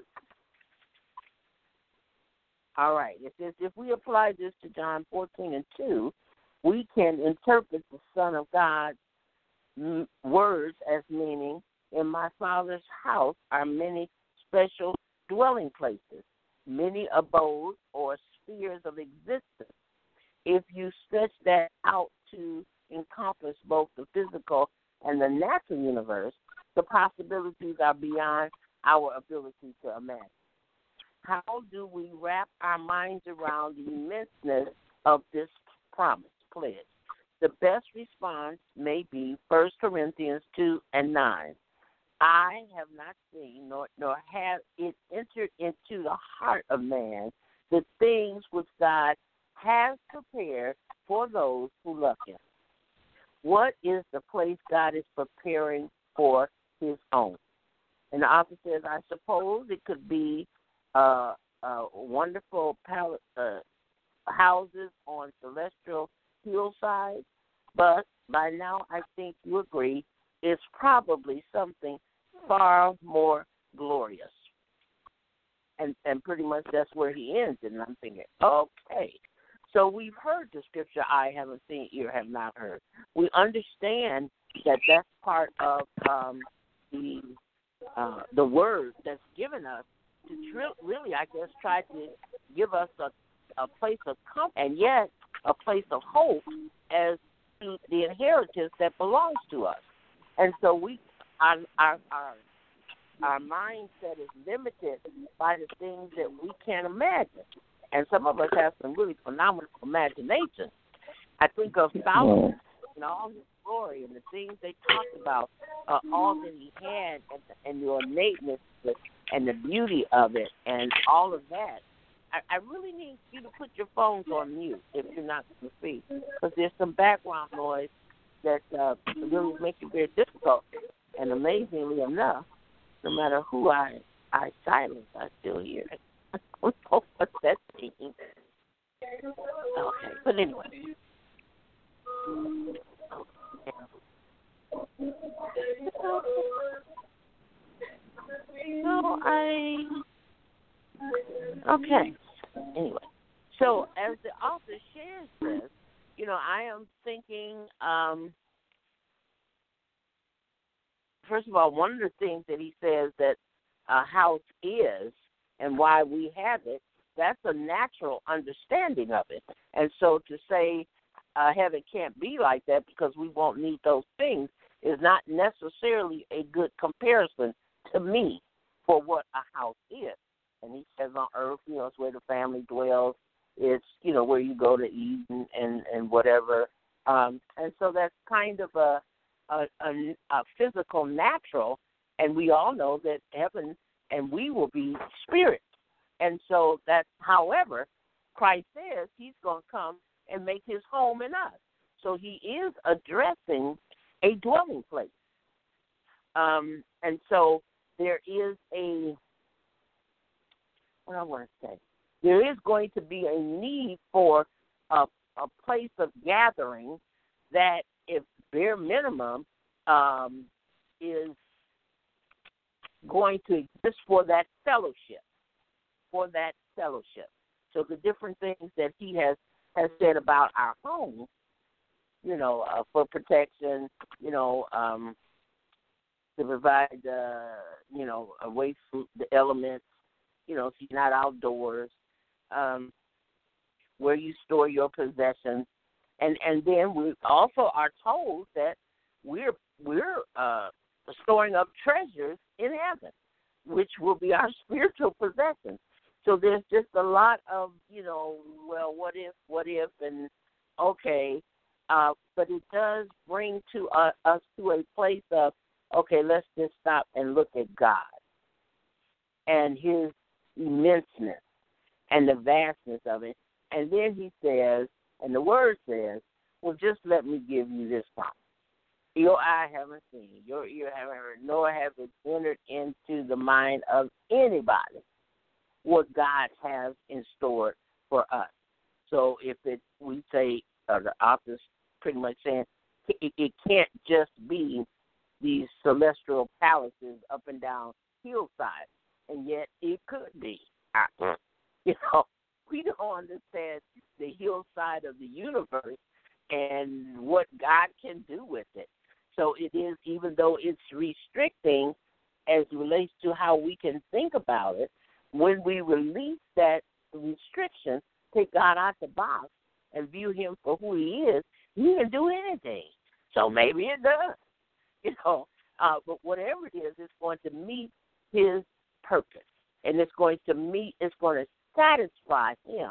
[SPEAKER 2] All right. It says if we apply this to John fourteen and two, we can interpret the Son of God's m- words as meaning, in my Father's house are many special dwelling places, many abodes or spheres of existence. If you stretch that out to encompass both the physical and the natural universe, the possibilities are beyond our ability to imagine. How do we wrap our minds around the immenseness of this promise, pledge? The best response may be First Corinthians two and nine. I have not seen, nor, nor have it entered into the heart of man, the things which God has prepared for those who love him. What is the place God is preparing for his own? And the author says, I suppose it could be uh, uh, wonderful pal- uh, houses on celestial hillsides, but by now I think you agree it's probably something far more glorious. And and pretty much that's where he ends, and I'm thinking, okay. So we've heard the scripture, I haven't seen, ear have not heard. We understand that that's part of um, the uh, the word that's given us to tr- really, I guess, try to give us a, a place of comfort and yet a place of hope as to the inheritance that belongs to us. And so we, our, our, our, our mindset is limited by the things that we can't imagine. And some of us have some really phenomenal imagination. I think of Solomon and all his glory and the things they talked about, uh, all that he had, and, and the ornateness and the beauty of it, and all of that. I, I really need you to put your phones on mute if you're not going to speak, because there's some background noise that uh, really makes it very difficult. And amazingly enough, no matter who I I silence, I still hear it. I don't know what that means. Okay, but anyway. So I okay. Anyway, so as the author shares this, you know, I am thinking. Um, first of all, one of the things that he says that a house is and why we have it, that's a natural understanding of it. And so to say uh, heaven can't be like that because we won't need those things is not necessarily a good comparison to me for what a house is. And he says on earth, you know, it's where the family dwells. It's, you know, where you go to eat and, and, and whatever. Um, and so that's kind of a, a, a, a physical natural, and we all know that heaven and we will be spirit. And so that's, however, Christ says he's going to come and make his home in us. So he is addressing a dwelling place. Um, and so there is a, what I want to say, there is going to be a need for a, a place of gathering that, if bare minimum, um, is going to exist for that fellowship, for that fellowship. So the different things that he has, has said about our home, you know, uh, for protection, you know, um, to provide, uh, you know, away from the elements, you know, so you're not outdoors, um, where you store your possessions. And and then we also are told that we're we're uh, storing up treasures in heaven, which will be our spiritual possessions. So there's just a lot of, you know, well, what if, what if, and okay, uh, but it does bring to uh, us to a place of, okay, let's just stop and look at God and his immenseness and the vastness of it. And then he says, and the word says, well, just let me give you this promise. Your eye haven't seen, your ear haven't heard, nor have it entered into the mind of anybody what God has in store for us. So if it, we say, or the author's pretty much saying, it, it can't just be these celestial palaces up and down hillsides, and yet it could be. You know, we don't understand the hillside of the universe and what God can do with it. So it is, even though it's restricting as it relates to how we can think about it, when we release that restriction, take God out the box and view him for who he is, he can do anything. So maybe it does, you know. Uh, but whatever it is, it's going to meet his purpose, and it's going to meet, it's going to satisfy him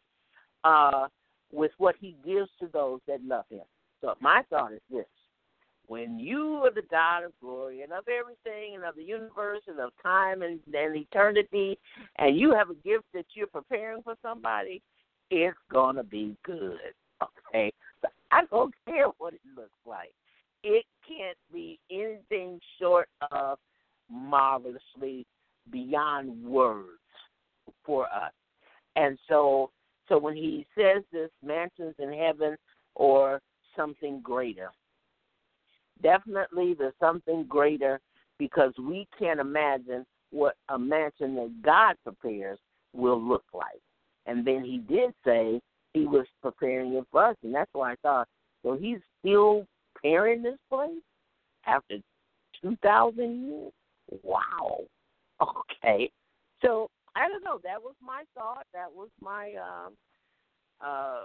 [SPEAKER 2] uh, with what he gives to those that love him. So my thought is this. When you are the God of glory and of everything and of the universe and of time and, and eternity, and you have a gift that you're preparing for somebody, it's going to be good, okay? So I don't care what it looks like. It can't be anything short of marvelously beyond words for us. And so, so when he says this, mansions in heaven or something greater, definitely there's something greater, because we can't imagine what a mansion that God prepares will look like. And then he did say he was preparing it for us, and that's why I thought, so he's still preparing this place after two thousand years? Wow. Okay. So, I don't know. That was my thought. That was my um, uh,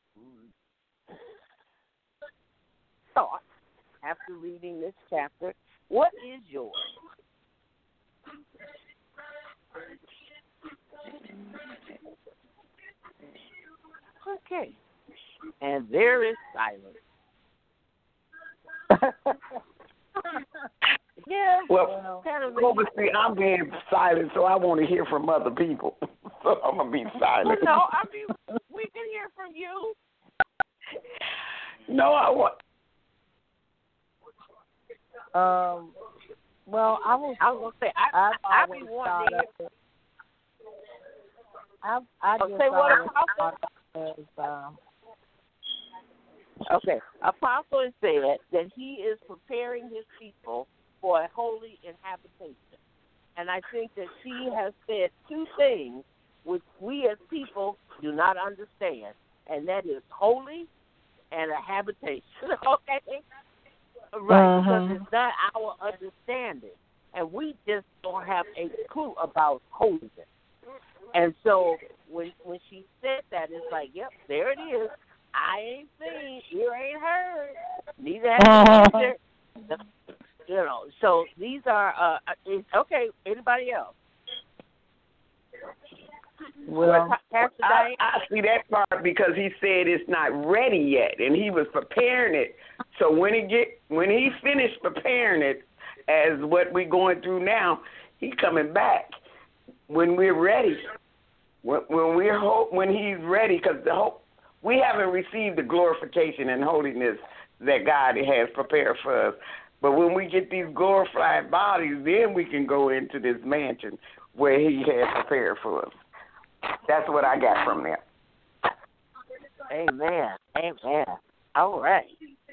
[SPEAKER 2] thought after reading this chapter. What is yours? Okay. And there is silence. Yeah.
[SPEAKER 8] Well,
[SPEAKER 2] kind of
[SPEAKER 8] obviously I'm being silent, so I want to hear from other people. so I'm gonna be silent.
[SPEAKER 2] Well, no, I mean we can hear from you.
[SPEAKER 8] No, I want.
[SPEAKER 3] Um. Well, I was.
[SPEAKER 2] I was gonna say I
[SPEAKER 3] I've
[SPEAKER 2] I, I
[SPEAKER 3] always
[SPEAKER 2] be
[SPEAKER 3] thought
[SPEAKER 2] wanting.
[SPEAKER 3] of it. I I
[SPEAKER 2] Oh,
[SPEAKER 3] just
[SPEAKER 2] say what,
[SPEAKER 3] always
[SPEAKER 2] Apostle?
[SPEAKER 3] thought of it as um.
[SPEAKER 2] Okay, Apostle has said that he is preparing his people for a holy inhabitation. And I think that she has said two things which we as people do not understand, and that is holy and a habitation. Okay? Right,
[SPEAKER 3] Uh-huh.
[SPEAKER 2] because it's not our understanding. And we just don't have a clue about holiness. And so when when she said that, it's like, yep, there it is. I ain't seen, ear ain't heard, neither has uh-huh. You know, so these are, uh, okay, anybody else?
[SPEAKER 8] Well, Pastor I, I see that part because he said it's not ready yet, and he was preparing it. So when he get when he finished preparing it, as what we're going through now, he's coming back when we're ready. When, when we're ho- when he's ready, because the hope we haven't received the glorification and holiness that God has prepared for us. But when we get these glorified bodies, then we can go into this mansion where he has prepared for us. That's what I got from there.
[SPEAKER 2] Amen. Amen. All right.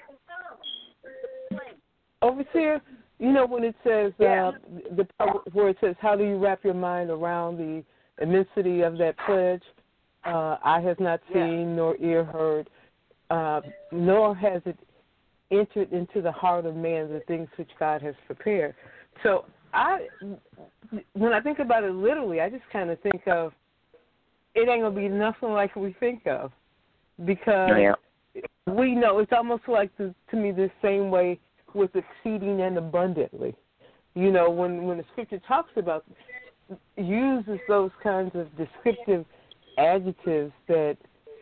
[SPEAKER 6] Overseer, you know when it says
[SPEAKER 2] yeah.
[SPEAKER 6] uh, the part where it says, "How do you wrap your mind around the immensity of that pledge?" Uh, eye has not seen,
[SPEAKER 2] yeah.
[SPEAKER 6] nor ear heard, uh, nor has it entered into the heart of man the things which God has prepared. So I, when I think about it literally, I just kind of think of it ain't gonna be nothing like we think of, because yeah. we know it's almost like the, to me the same way with exceeding and abundantly. You know, when when the scripture talks about uses those kinds of descriptive adjectives that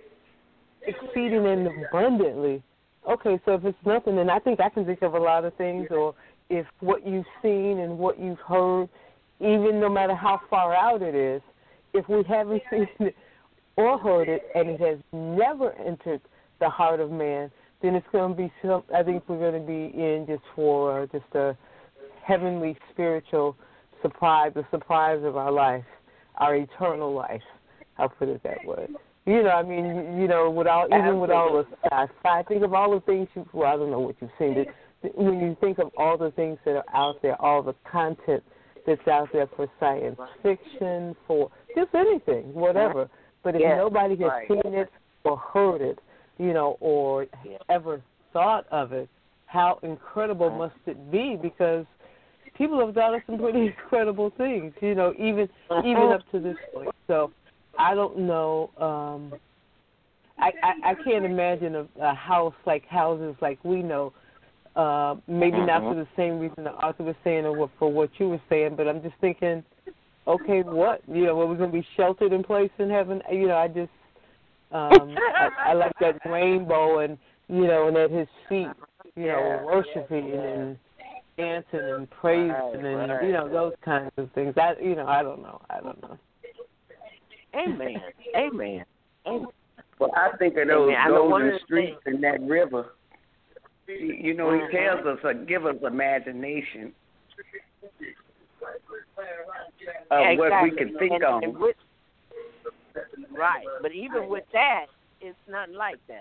[SPEAKER 6] exceeding and abundantly. Okay, so if it's nothing, then I think I can think of a lot of things, or if what you've seen and what you've heard, even no matter how far out it is, if we haven't seen it or heard it and it has never entered the heart of man, then it's going to be some, I think we're going to be in just for just a heavenly spiritual surprise, the surprise of our life, our eternal life. I'll put it that way. You know, I mean, you know, with all, even with all the sci-fi, think of all the things you, well, I don't know what you've seen, but when you think of all the things that are out there, all the content that's out there for science fiction, for just anything, whatever. But if yeah, nobody has right. seen it or heard it, you know, or yeah. ever thought of it, how incredible must it be? Because people have done some pretty incredible things, you know, even even up to this point. So I don't know. Um, I, I I can't imagine a, a house like houses like we know. Uh, maybe mm-hmm. not for the same reason that Arthur was saying, or for what you were saying. But I'm just thinking, okay, what you know, are we going to be sheltered in place in heaven? You know, I just um, I, I like that rainbow, and you know, and at His feet, you yeah. know, worshiping yeah. and dancing and praising, right, and right. you know, those kinds of things. I you know, I don't know. I don't know.
[SPEAKER 2] Amen. Amen. Amen.
[SPEAKER 8] Well, I think of those Amen. golden streets in that river. You know, He tells us, uh, give us imagination of exactly. what we can think
[SPEAKER 2] and,
[SPEAKER 8] on.
[SPEAKER 2] And with, right, but even with that, it's nothing like that.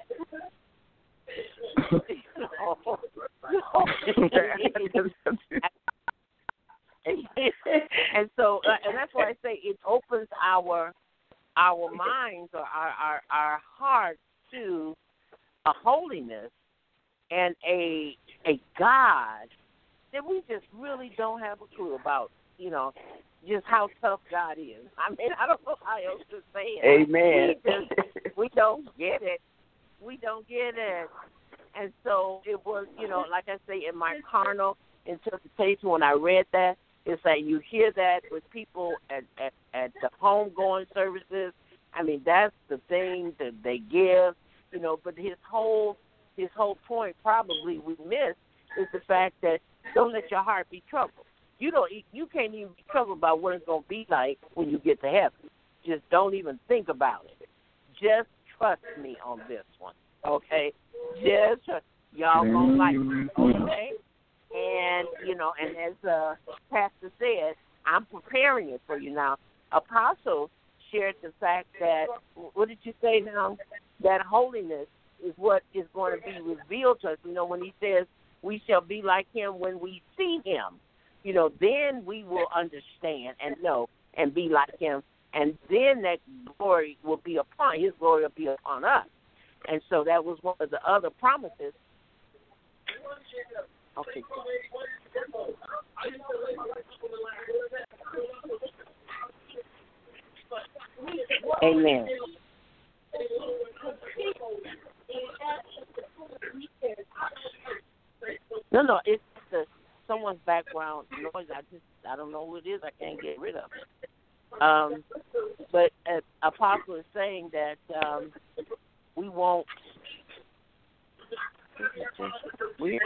[SPEAKER 2] you know, and so, uh, and that's why I say it opens our our minds or our our, our hearts to a holiness and a a God that we just really don't have a clue about, you know, just how tough God is. I mean, I don't know how else to say it.
[SPEAKER 8] Amen.
[SPEAKER 2] We, just, we don't get it. We don't get it. And so it was, you know, like I say, in my carnal interpretation, when I read that, it's like you hear that with people at, at, at the homegoing services. I mean, that's the thing that they give, you know, but his whole his whole point probably we missed is the fact that don't let your heart be troubled. You don't, you can't even be troubled about what it's going to be like when you get to heaven. just don't even think about it. Just trust me on this one, okay? Just trust. Y'all gonna like it, okay? And, you know, and as uh, Pastor said, I'm preparing it for you now. Apostle shared the fact that, what did you say now? That holiness is what is going to be revealed to us. You know, when he says we shall be like him when we see him, you know, then we will understand and know and be like him. And then that glory will be upon, his glory will be upon us. And so that was one of the other promises. Okay. Amen. No, no, it's the someone's background noise. I just I don't know who it is. I can't get rid of it. Um, but uh, Apostle is saying that um, we won't. Weird.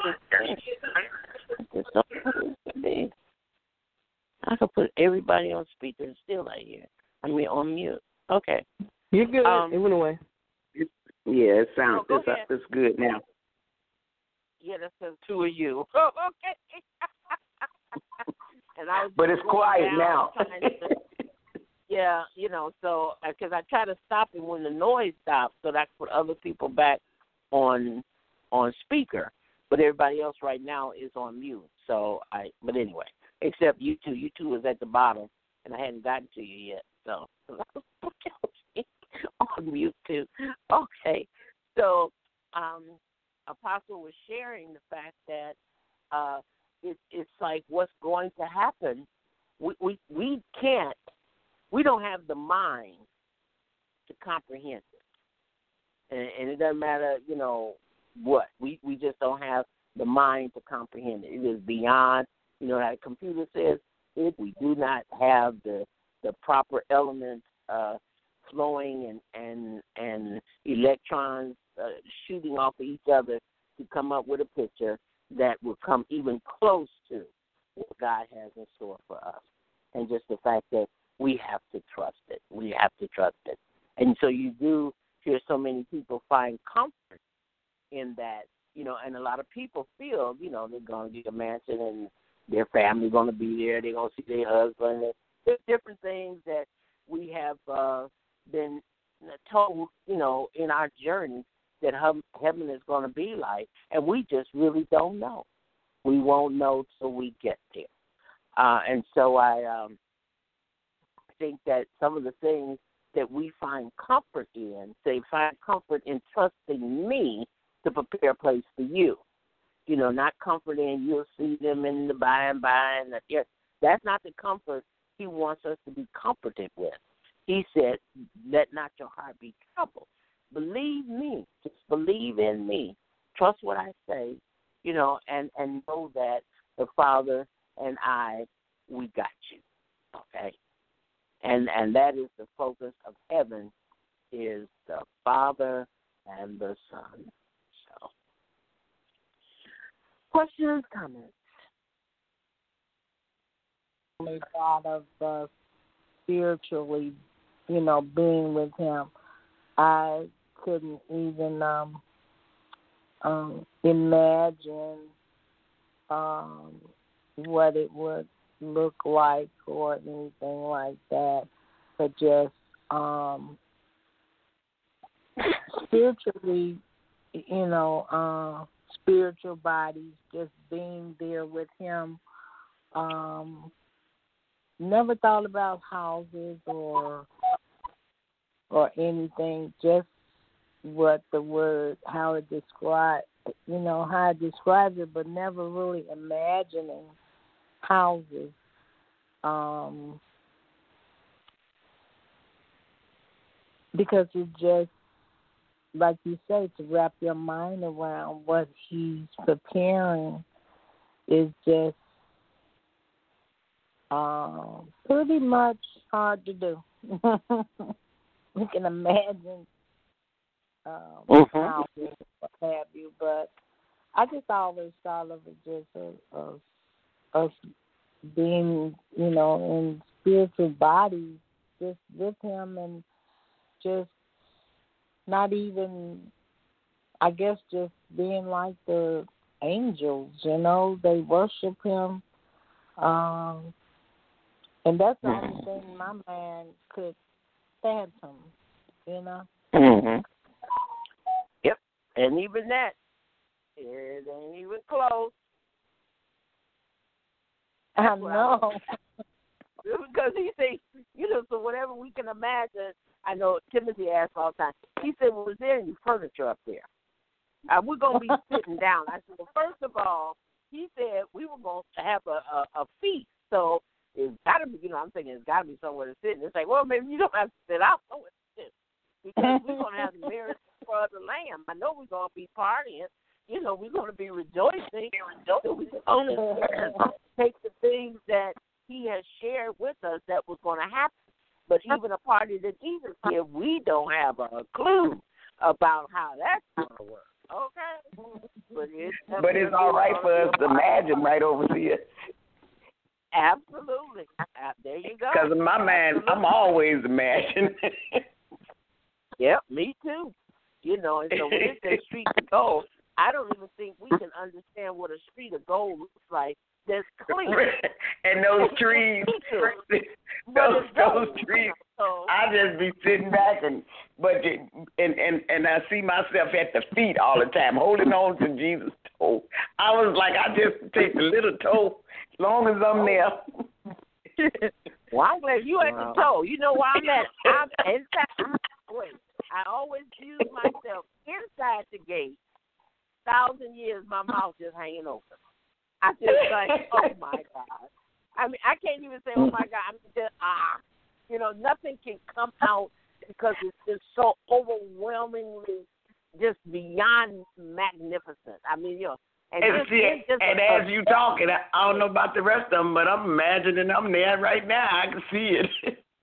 [SPEAKER 2] I could put everybody on speaker and still I hear. I mean on mute. Okay.
[SPEAKER 6] You're good.
[SPEAKER 2] Um,
[SPEAKER 6] it went away.
[SPEAKER 8] Yeah, it sounds
[SPEAKER 2] oh,
[SPEAKER 8] it's, uh, it's good now.
[SPEAKER 2] Yeah, that says two of you. Oh, okay. and I was
[SPEAKER 8] but it's quiet now.
[SPEAKER 2] to, yeah, you know, so because I try to stop it when the noise stops, so that I can put other people back on on speaker. But everybody else right now is on mute. So I. But anyway, except you two. You two was at the bottom, and I hadn't gotten to you yet. So on mute too. Okay, so. Um, Apostle was sharing the fact that uh, it, it's like what's going to happen. We, we we can't, we don't have the mind to comprehend it. And, and it doesn't matter, you know, what. We, we just don't have the mind to comprehend it. It is beyond, you know, that computer says, if we do not have the the proper elements uh, flowing and, and, and electrons Uh, shooting off of each other to come up with a picture that will come even close to what God has in store for us. And just the fact that we have to trust it. We have to trust it. And so you do hear so many people find comfort in that, you know, and a lot of people feel, you know, they're going to get a mansion and their family going to be there. They're going to see their husband. There's different things that we have uh, been told, you know, in our journey that heaven is going to be like, and we just really don't know. We won't know till we get there. Uh, and so I um, think that some of the things that we find comfort in, say find comfort in trusting me to prepare a place for you. You know, not comfort in you'll see them in the by and by. And the, that's not the comfort he wants us to be comforted with. He said, let not your heart be troubled. Believe me. Just believe in me. Trust what I say, you know, and, and know that the Father and I, we got you, okay? And and that is the focus of heaven, is the Father and the Son. So, questions, comments?
[SPEAKER 3] Only thought of uh, spiritually, you know, being with him. I couldn't even um, um, imagine um, what it would look like or anything like that, but just um, spiritually, you know, uh, spiritual bodies, just being there with him. Um, never thought about houses or or anything, just what the word, how it describes, you know, how it describes it, but never really imagining houses. Um, because it just, like you say, to wrap your mind around what he's preparing is just um, pretty much hard to do. You can imagine um,
[SPEAKER 2] mm-hmm.
[SPEAKER 3] how what have you, but I just always thought of it just as, as us being, you know, in spiritual bodies just with him and just not even, I guess, just being like the angels, you know. They worship him. Um, and that's the only thing my man could fathom, you know.
[SPEAKER 2] Mm-hmm. Yep. And even that, it ain't even close.
[SPEAKER 3] I know.
[SPEAKER 2] Because he said, you know, so whatever we can imagine, I know Timothy asks all the time, he said, well, is there any furniture up there? Uh, we're going to be sitting down. I said, well, first of all, he said we were going to have a, a, a feast. So it's got to be, you know, I'm thinking it's got to be somewhere to sit. And it's like, well, maybe you don't have to sit out somewhere to sit. Because we're going to have the marriage for the Lamb. I know we're going to be partying. You know, we're going to be rejoicing. So we're going to take the things that he has shared with us that was going to happen. But even a party that Jesus did, we don't have a clue about how that's going to work. Okay? But it's,
[SPEAKER 8] but it's all right for us to imagine right over here.
[SPEAKER 2] Absolutely. Uh, there you go.
[SPEAKER 8] Because in my mind,
[SPEAKER 2] Absolutely.
[SPEAKER 8] I'm always imagining.
[SPEAKER 2] Yep, me too. You know, and so when it says street of gold, I don't even think we can understand what a street of gold looks like. That's clean.
[SPEAKER 8] And those trees, those those trees.
[SPEAKER 2] So,
[SPEAKER 8] I just be sitting back and but and and and I see myself at the feet all the time, holding on to Jesus' toe. I was like, I just take the little toe, as long as I'm there.
[SPEAKER 2] Well, I'm glad you at the toe. You know why I'm at? I'm inside. Wait, I always use myself inside the gate. Thousand years, my mouth just hanging open. I just like, oh my God. I mean, I can't even say, oh my God. I'm just, ah. You know, nothing can come out because it's just so overwhelmingly just beyond magnificent. I mean, you know. And,
[SPEAKER 8] and,
[SPEAKER 2] just,
[SPEAKER 8] see,
[SPEAKER 2] just
[SPEAKER 8] and
[SPEAKER 2] a,
[SPEAKER 8] as you talking, I, I don't know about the rest of them, but I'm imagining I'm there right now. I can see it.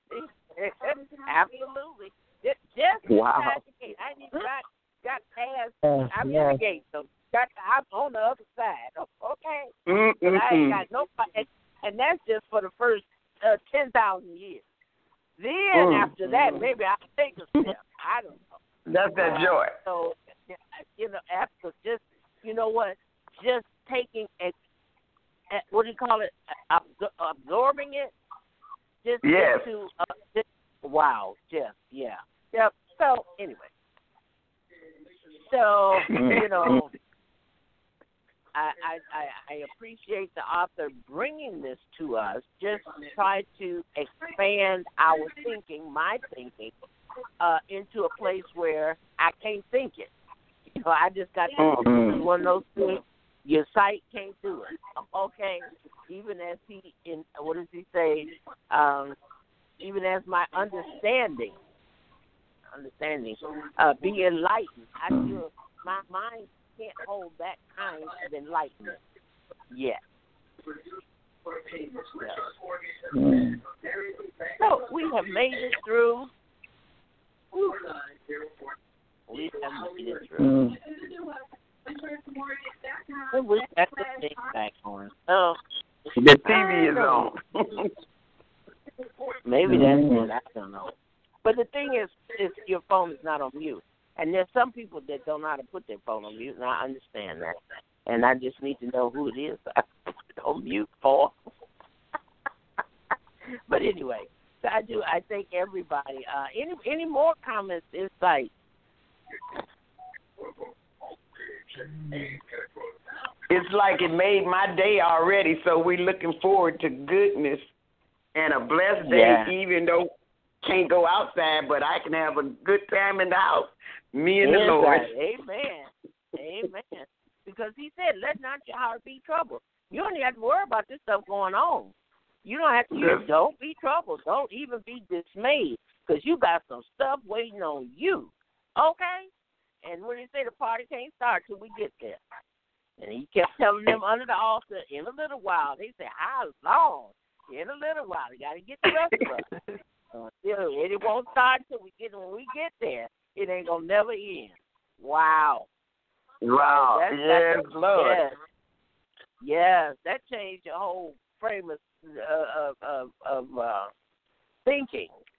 [SPEAKER 2] Absolutely. Just, just
[SPEAKER 7] wow.
[SPEAKER 2] inside the gate. I ain't even got, got past,
[SPEAKER 7] Uh,
[SPEAKER 2] I'm
[SPEAKER 7] yes.
[SPEAKER 2] in the gate, so got I'm on the other side. Okay?
[SPEAKER 8] Mm-mm-mm.
[SPEAKER 2] But I ain't got no, and, and that's just for the first uh, ten thousand years. Then
[SPEAKER 8] mm.
[SPEAKER 2] after that, maybe I'll take a step. I don't know.
[SPEAKER 8] That's that
[SPEAKER 2] uh,
[SPEAKER 8] joy.
[SPEAKER 2] So, you know, after just, you know what, just taking, a, a, what do you call it, Absor- absorbing it, just
[SPEAKER 8] Yes.
[SPEAKER 2] into, uh, just, wow, just, yeah. Yep. So, anyway. So, you know, I, I, I, I appreciate the author bringing this to us, just try to expand our thinking, my thinking, uh, into a place where I can't think it. You know, I just got to, mm-hmm. one of those things, your sight can't do it. Okay? Even as he, in what does he say? Um, even as my understanding, understanding, uh, be enlightened. I feel my mind can't hold that kind of enlightenment yet. Yeah. So we have made it through. Whew. We have made it through. And we got the thing back on. So
[SPEAKER 8] the T V is on.
[SPEAKER 2] Maybe that's it. I don't know. But the thing is, is your phone is not on mute. And there's some people that don't know how to put their phone on mute, and I understand that. And I just need to know who it is I put it on mute for. But anyway, so I do. I thank everybody. Uh, any any more comments, insights?
[SPEAKER 8] It's like it made my day already, so we're looking forward to goodness and a blessed day,
[SPEAKER 2] Yeah.
[SPEAKER 8] even though can't go outside, but I can have a good time in the house. Me and
[SPEAKER 2] Yes,
[SPEAKER 8] the Lord.
[SPEAKER 2] Amen. Amen. Because he said, let not your heart be troubled. You don't even have to worry about this stuff going on. You don't have to, you don't be troubled. Don't even be dismayed because you got some stuff waiting on you. Okay? And when he say the party can't start till we get there. And he kept telling them under the altar, in a little while. They said, how long? In a little while. You got to get the rest of us. Uh, it won't start till we get, when we get there. It ain't going to never end. Wow.
[SPEAKER 8] Wow.
[SPEAKER 2] That's,
[SPEAKER 8] yes,
[SPEAKER 2] that's,
[SPEAKER 8] Lord.
[SPEAKER 2] Yes. yes, that changed your whole frame of, uh, of, of, of uh, thinking.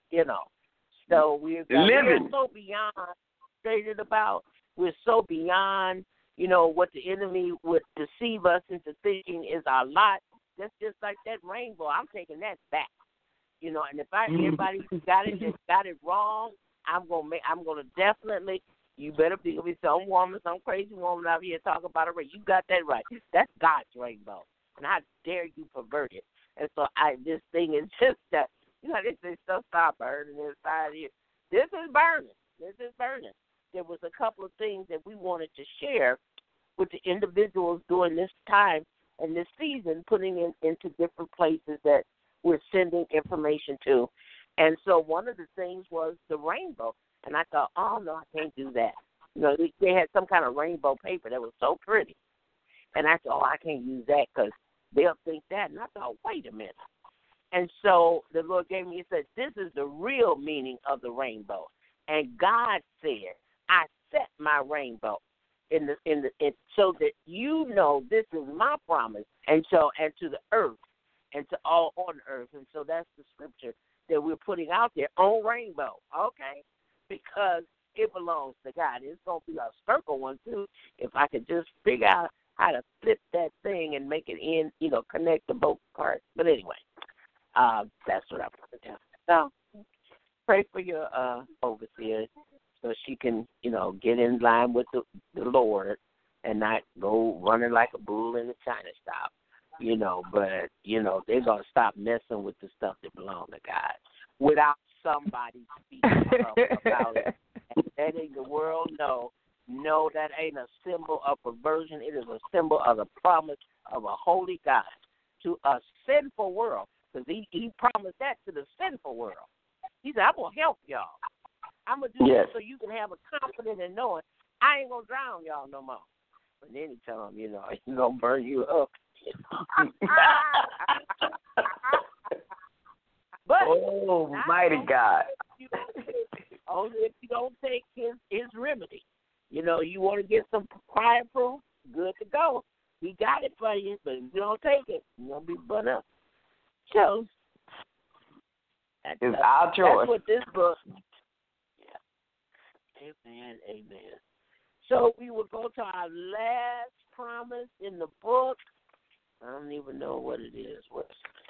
[SPEAKER 2] you know. So we're, we're so beyond frustrated about. We're so beyond, you know, what the enemy would deceive us into thinking is our lot. That's just like that rainbow. I'm taking that back, you know. And if I anybody who got it that got it wrong, I'm gonna make. I'm gonna definitely. You better be with some woman, some crazy woman out here talking about a rainbow. You got that right. That's God's rainbow, and how dare you pervert it? And so I, this thing is just that. You know, this is so stop burning inside here. This is burning. This is burning. There was a couple of things that we wanted to share with the individuals during this time and this season, putting in into different places that we're sending information to. And so one of the things was the rainbow. And I thought, oh, no, I can't do that. You know, they, they had some kind of rainbow paper that was so pretty. And I thought, oh, I can't use that because they'll think that. And I thought, wait a minute. And so the Lord gave me, he said, this is the real meaning of the rainbow. And God said, I set my rainbow in the in the in, so that you know this is my promise, and so and to the earth and to all on earth. And so that's the scripture that we're putting out there on rainbow, okay? Because it belongs to God. It's gonna be a circle one too. If I could just figure out how to flip that thing and make it in, you know, connect the both parts. But anyway. Uh, that's what I'm going to do. So pray for your uh, overseer so she can, you know, get in line with the, the Lord and not go running like a bull in a china shop, you know. But, you know, they're going to stop messing with the stuff that belongs to God without somebody speaking up about it and letting the world know, no, that ain't a symbol of perversion. It is a symbol of the promise of a holy God to a sinful world. Because he, he promised that to the sinful world. He said, I'm going to help y'all. I'm going to do
[SPEAKER 8] yes.
[SPEAKER 2] this so you can have a confidence in knowing I ain't going to drown y'all no more. But then he tell them, you know, he's going to burn you up. But
[SPEAKER 8] oh, mighty God.
[SPEAKER 2] Only if you don't take his, his remedy. You know, you want to get some prior proof, good to go. He got it for you, but if you don't take it, you're going to be burnt up. So, that's,
[SPEAKER 8] it's
[SPEAKER 2] that's,
[SPEAKER 8] our choice.
[SPEAKER 2] That's what this book. Yeah. Amen. Amen. So we will go to our last promise in the book. I don't even know what it is. What's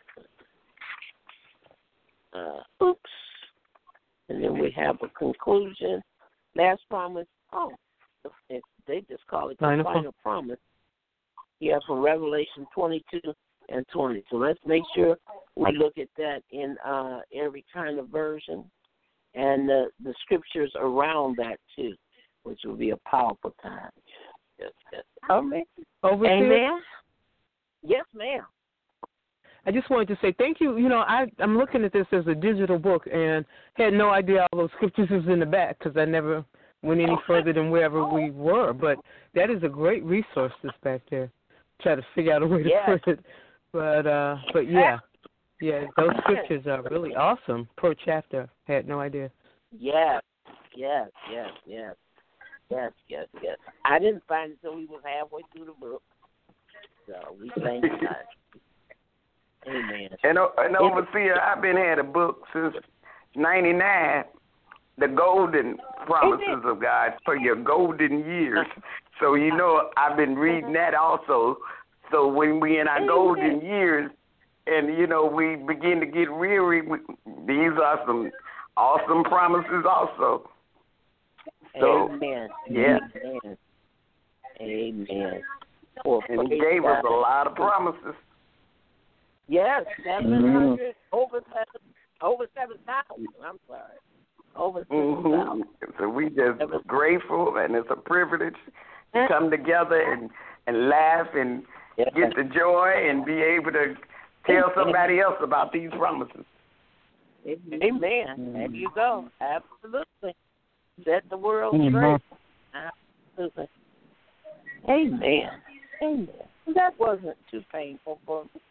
[SPEAKER 2] uh, oops. And then we have a conclusion. Last promise. Oh, they just call it the
[SPEAKER 6] final,
[SPEAKER 2] final promise. Yeah, from Revelation twenty-two. And twenty. So let's make sure we look at that in uh, every kind of version and the, the scriptures around that too, which will be a powerful time. Yes, yes. Amen. Amen. Yes, ma'am.
[SPEAKER 6] I just wanted to say thank you. You know, I, I'm looking at this as a digital book and had no idea all those scriptures was in the back because I never went any further than wherever we were. But that is a great resource that's back there. Try to figure out a way to
[SPEAKER 2] yes.
[SPEAKER 6] put it. But uh, but yeah, yeah, those scriptures are really awesome per chapter. Had no idea.
[SPEAKER 2] Yes, yes, yes, yes, yes, yes, yes. I didn't find it until we was halfway through the book. So we thank God. Amen.
[SPEAKER 8] And, and overseer, I've been had a book since ninety-nine. The golden promises of God for your golden years. So you know, I've been reading that also. So when we in our golden years, and you know we begin to get weary, we, these are some awesome promises also. So,
[SPEAKER 2] amen.
[SPEAKER 8] Yeah.
[SPEAKER 2] Amen. Amen. Well,
[SPEAKER 8] and he gave God. us a lot of promises.
[SPEAKER 2] Yes, seven hundred mm-hmm. over seven, over seven thousand. I'm sorry, over seven thousand.
[SPEAKER 8] Mm-hmm. So we just seven. grateful, and it's a privilege to come together and and laugh and. Get the joy and be able to tell somebody else about these promises.
[SPEAKER 2] Amen. There you go. Absolutely. Set the world straight. Absolutely. Amen. Amen. That wasn't too painful for me.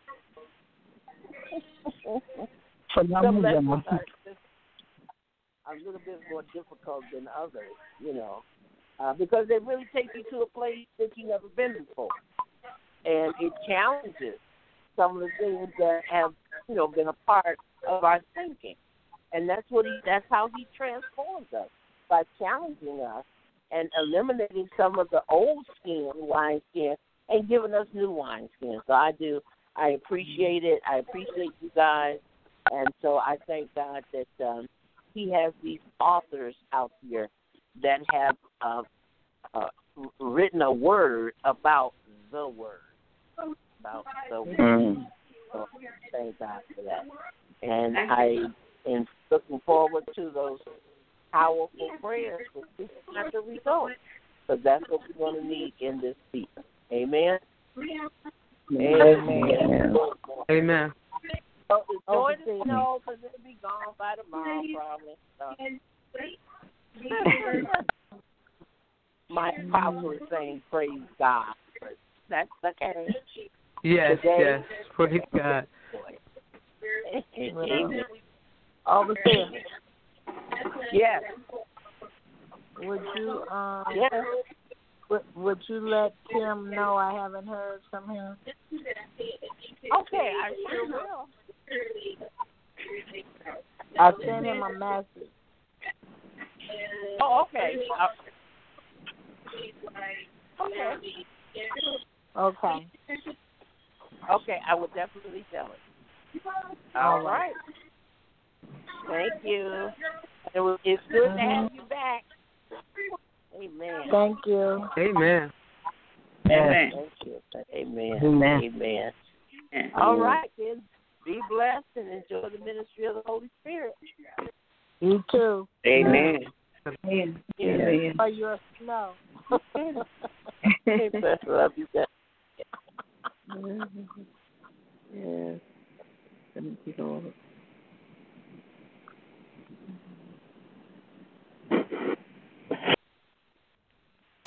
[SPEAKER 2] Some lessons are a little bit more difficult than others, you know, uh, because they really take you to a place that you've never been before. And it challenges some of the things that have, you know, been a part of our thinking. And that's what he that's how he transforms us, by challenging us and eliminating some of the old skin, wine skin, and giving us new wine skin. So I do I appreciate it. I appreciate you guys. And so I thank God that um, he has these authors out here that have uh, uh, written a word about the word. About the word.
[SPEAKER 8] Mm.
[SPEAKER 2] So thank God for that. And I am looking forward to those powerful prayers after we go. Because that's what we're going to need in this season. Amen? Amen.
[SPEAKER 8] Amen.
[SPEAKER 6] Amen.
[SPEAKER 2] So enjoy the snow because it'll be gone by tomorrow, probably. So. My apostle is saying, praise God. That's okay.
[SPEAKER 6] Yes,
[SPEAKER 2] Today,
[SPEAKER 6] yes. Praise God.
[SPEAKER 2] Amen.
[SPEAKER 3] Overseer,
[SPEAKER 2] Yes.
[SPEAKER 3] would you um
[SPEAKER 2] Yes.
[SPEAKER 3] would, would you let Tim know I haven't heard from him?
[SPEAKER 2] Okay, I sure will.
[SPEAKER 3] I sent him a message.
[SPEAKER 2] Oh, okay. Uh, okay.
[SPEAKER 3] Okay.
[SPEAKER 2] Okay, I will definitely tell it. All right. Thank you. It was, it's good to have you back. Amen.
[SPEAKER 3] Thank you.
[SPEAKER 6] Amen.
[SPEAKER 5] Amen.
[SPEAKER 2] Thank you. Amen.
[SPEAKER 7] Amen.
[SPEAKER 2] Amen.
[SPEAKER 5] Amen.
[SPEAKER 2] All right, then. Be blessed and enjoy the ministry of the Holy Spirit.
[SPEAKER 3] You too.
[SPEAKER 8] Amen.
[SPEAKER 7] Amen.
[SPEAKER 2] Yes.
[SPEAKER 7] Amen.
[SPEAKER 3] For your snow.
[SPEAKER 2] Amen. Love you guys.
[SPEAKER 5] Yes. Thank you, Lord.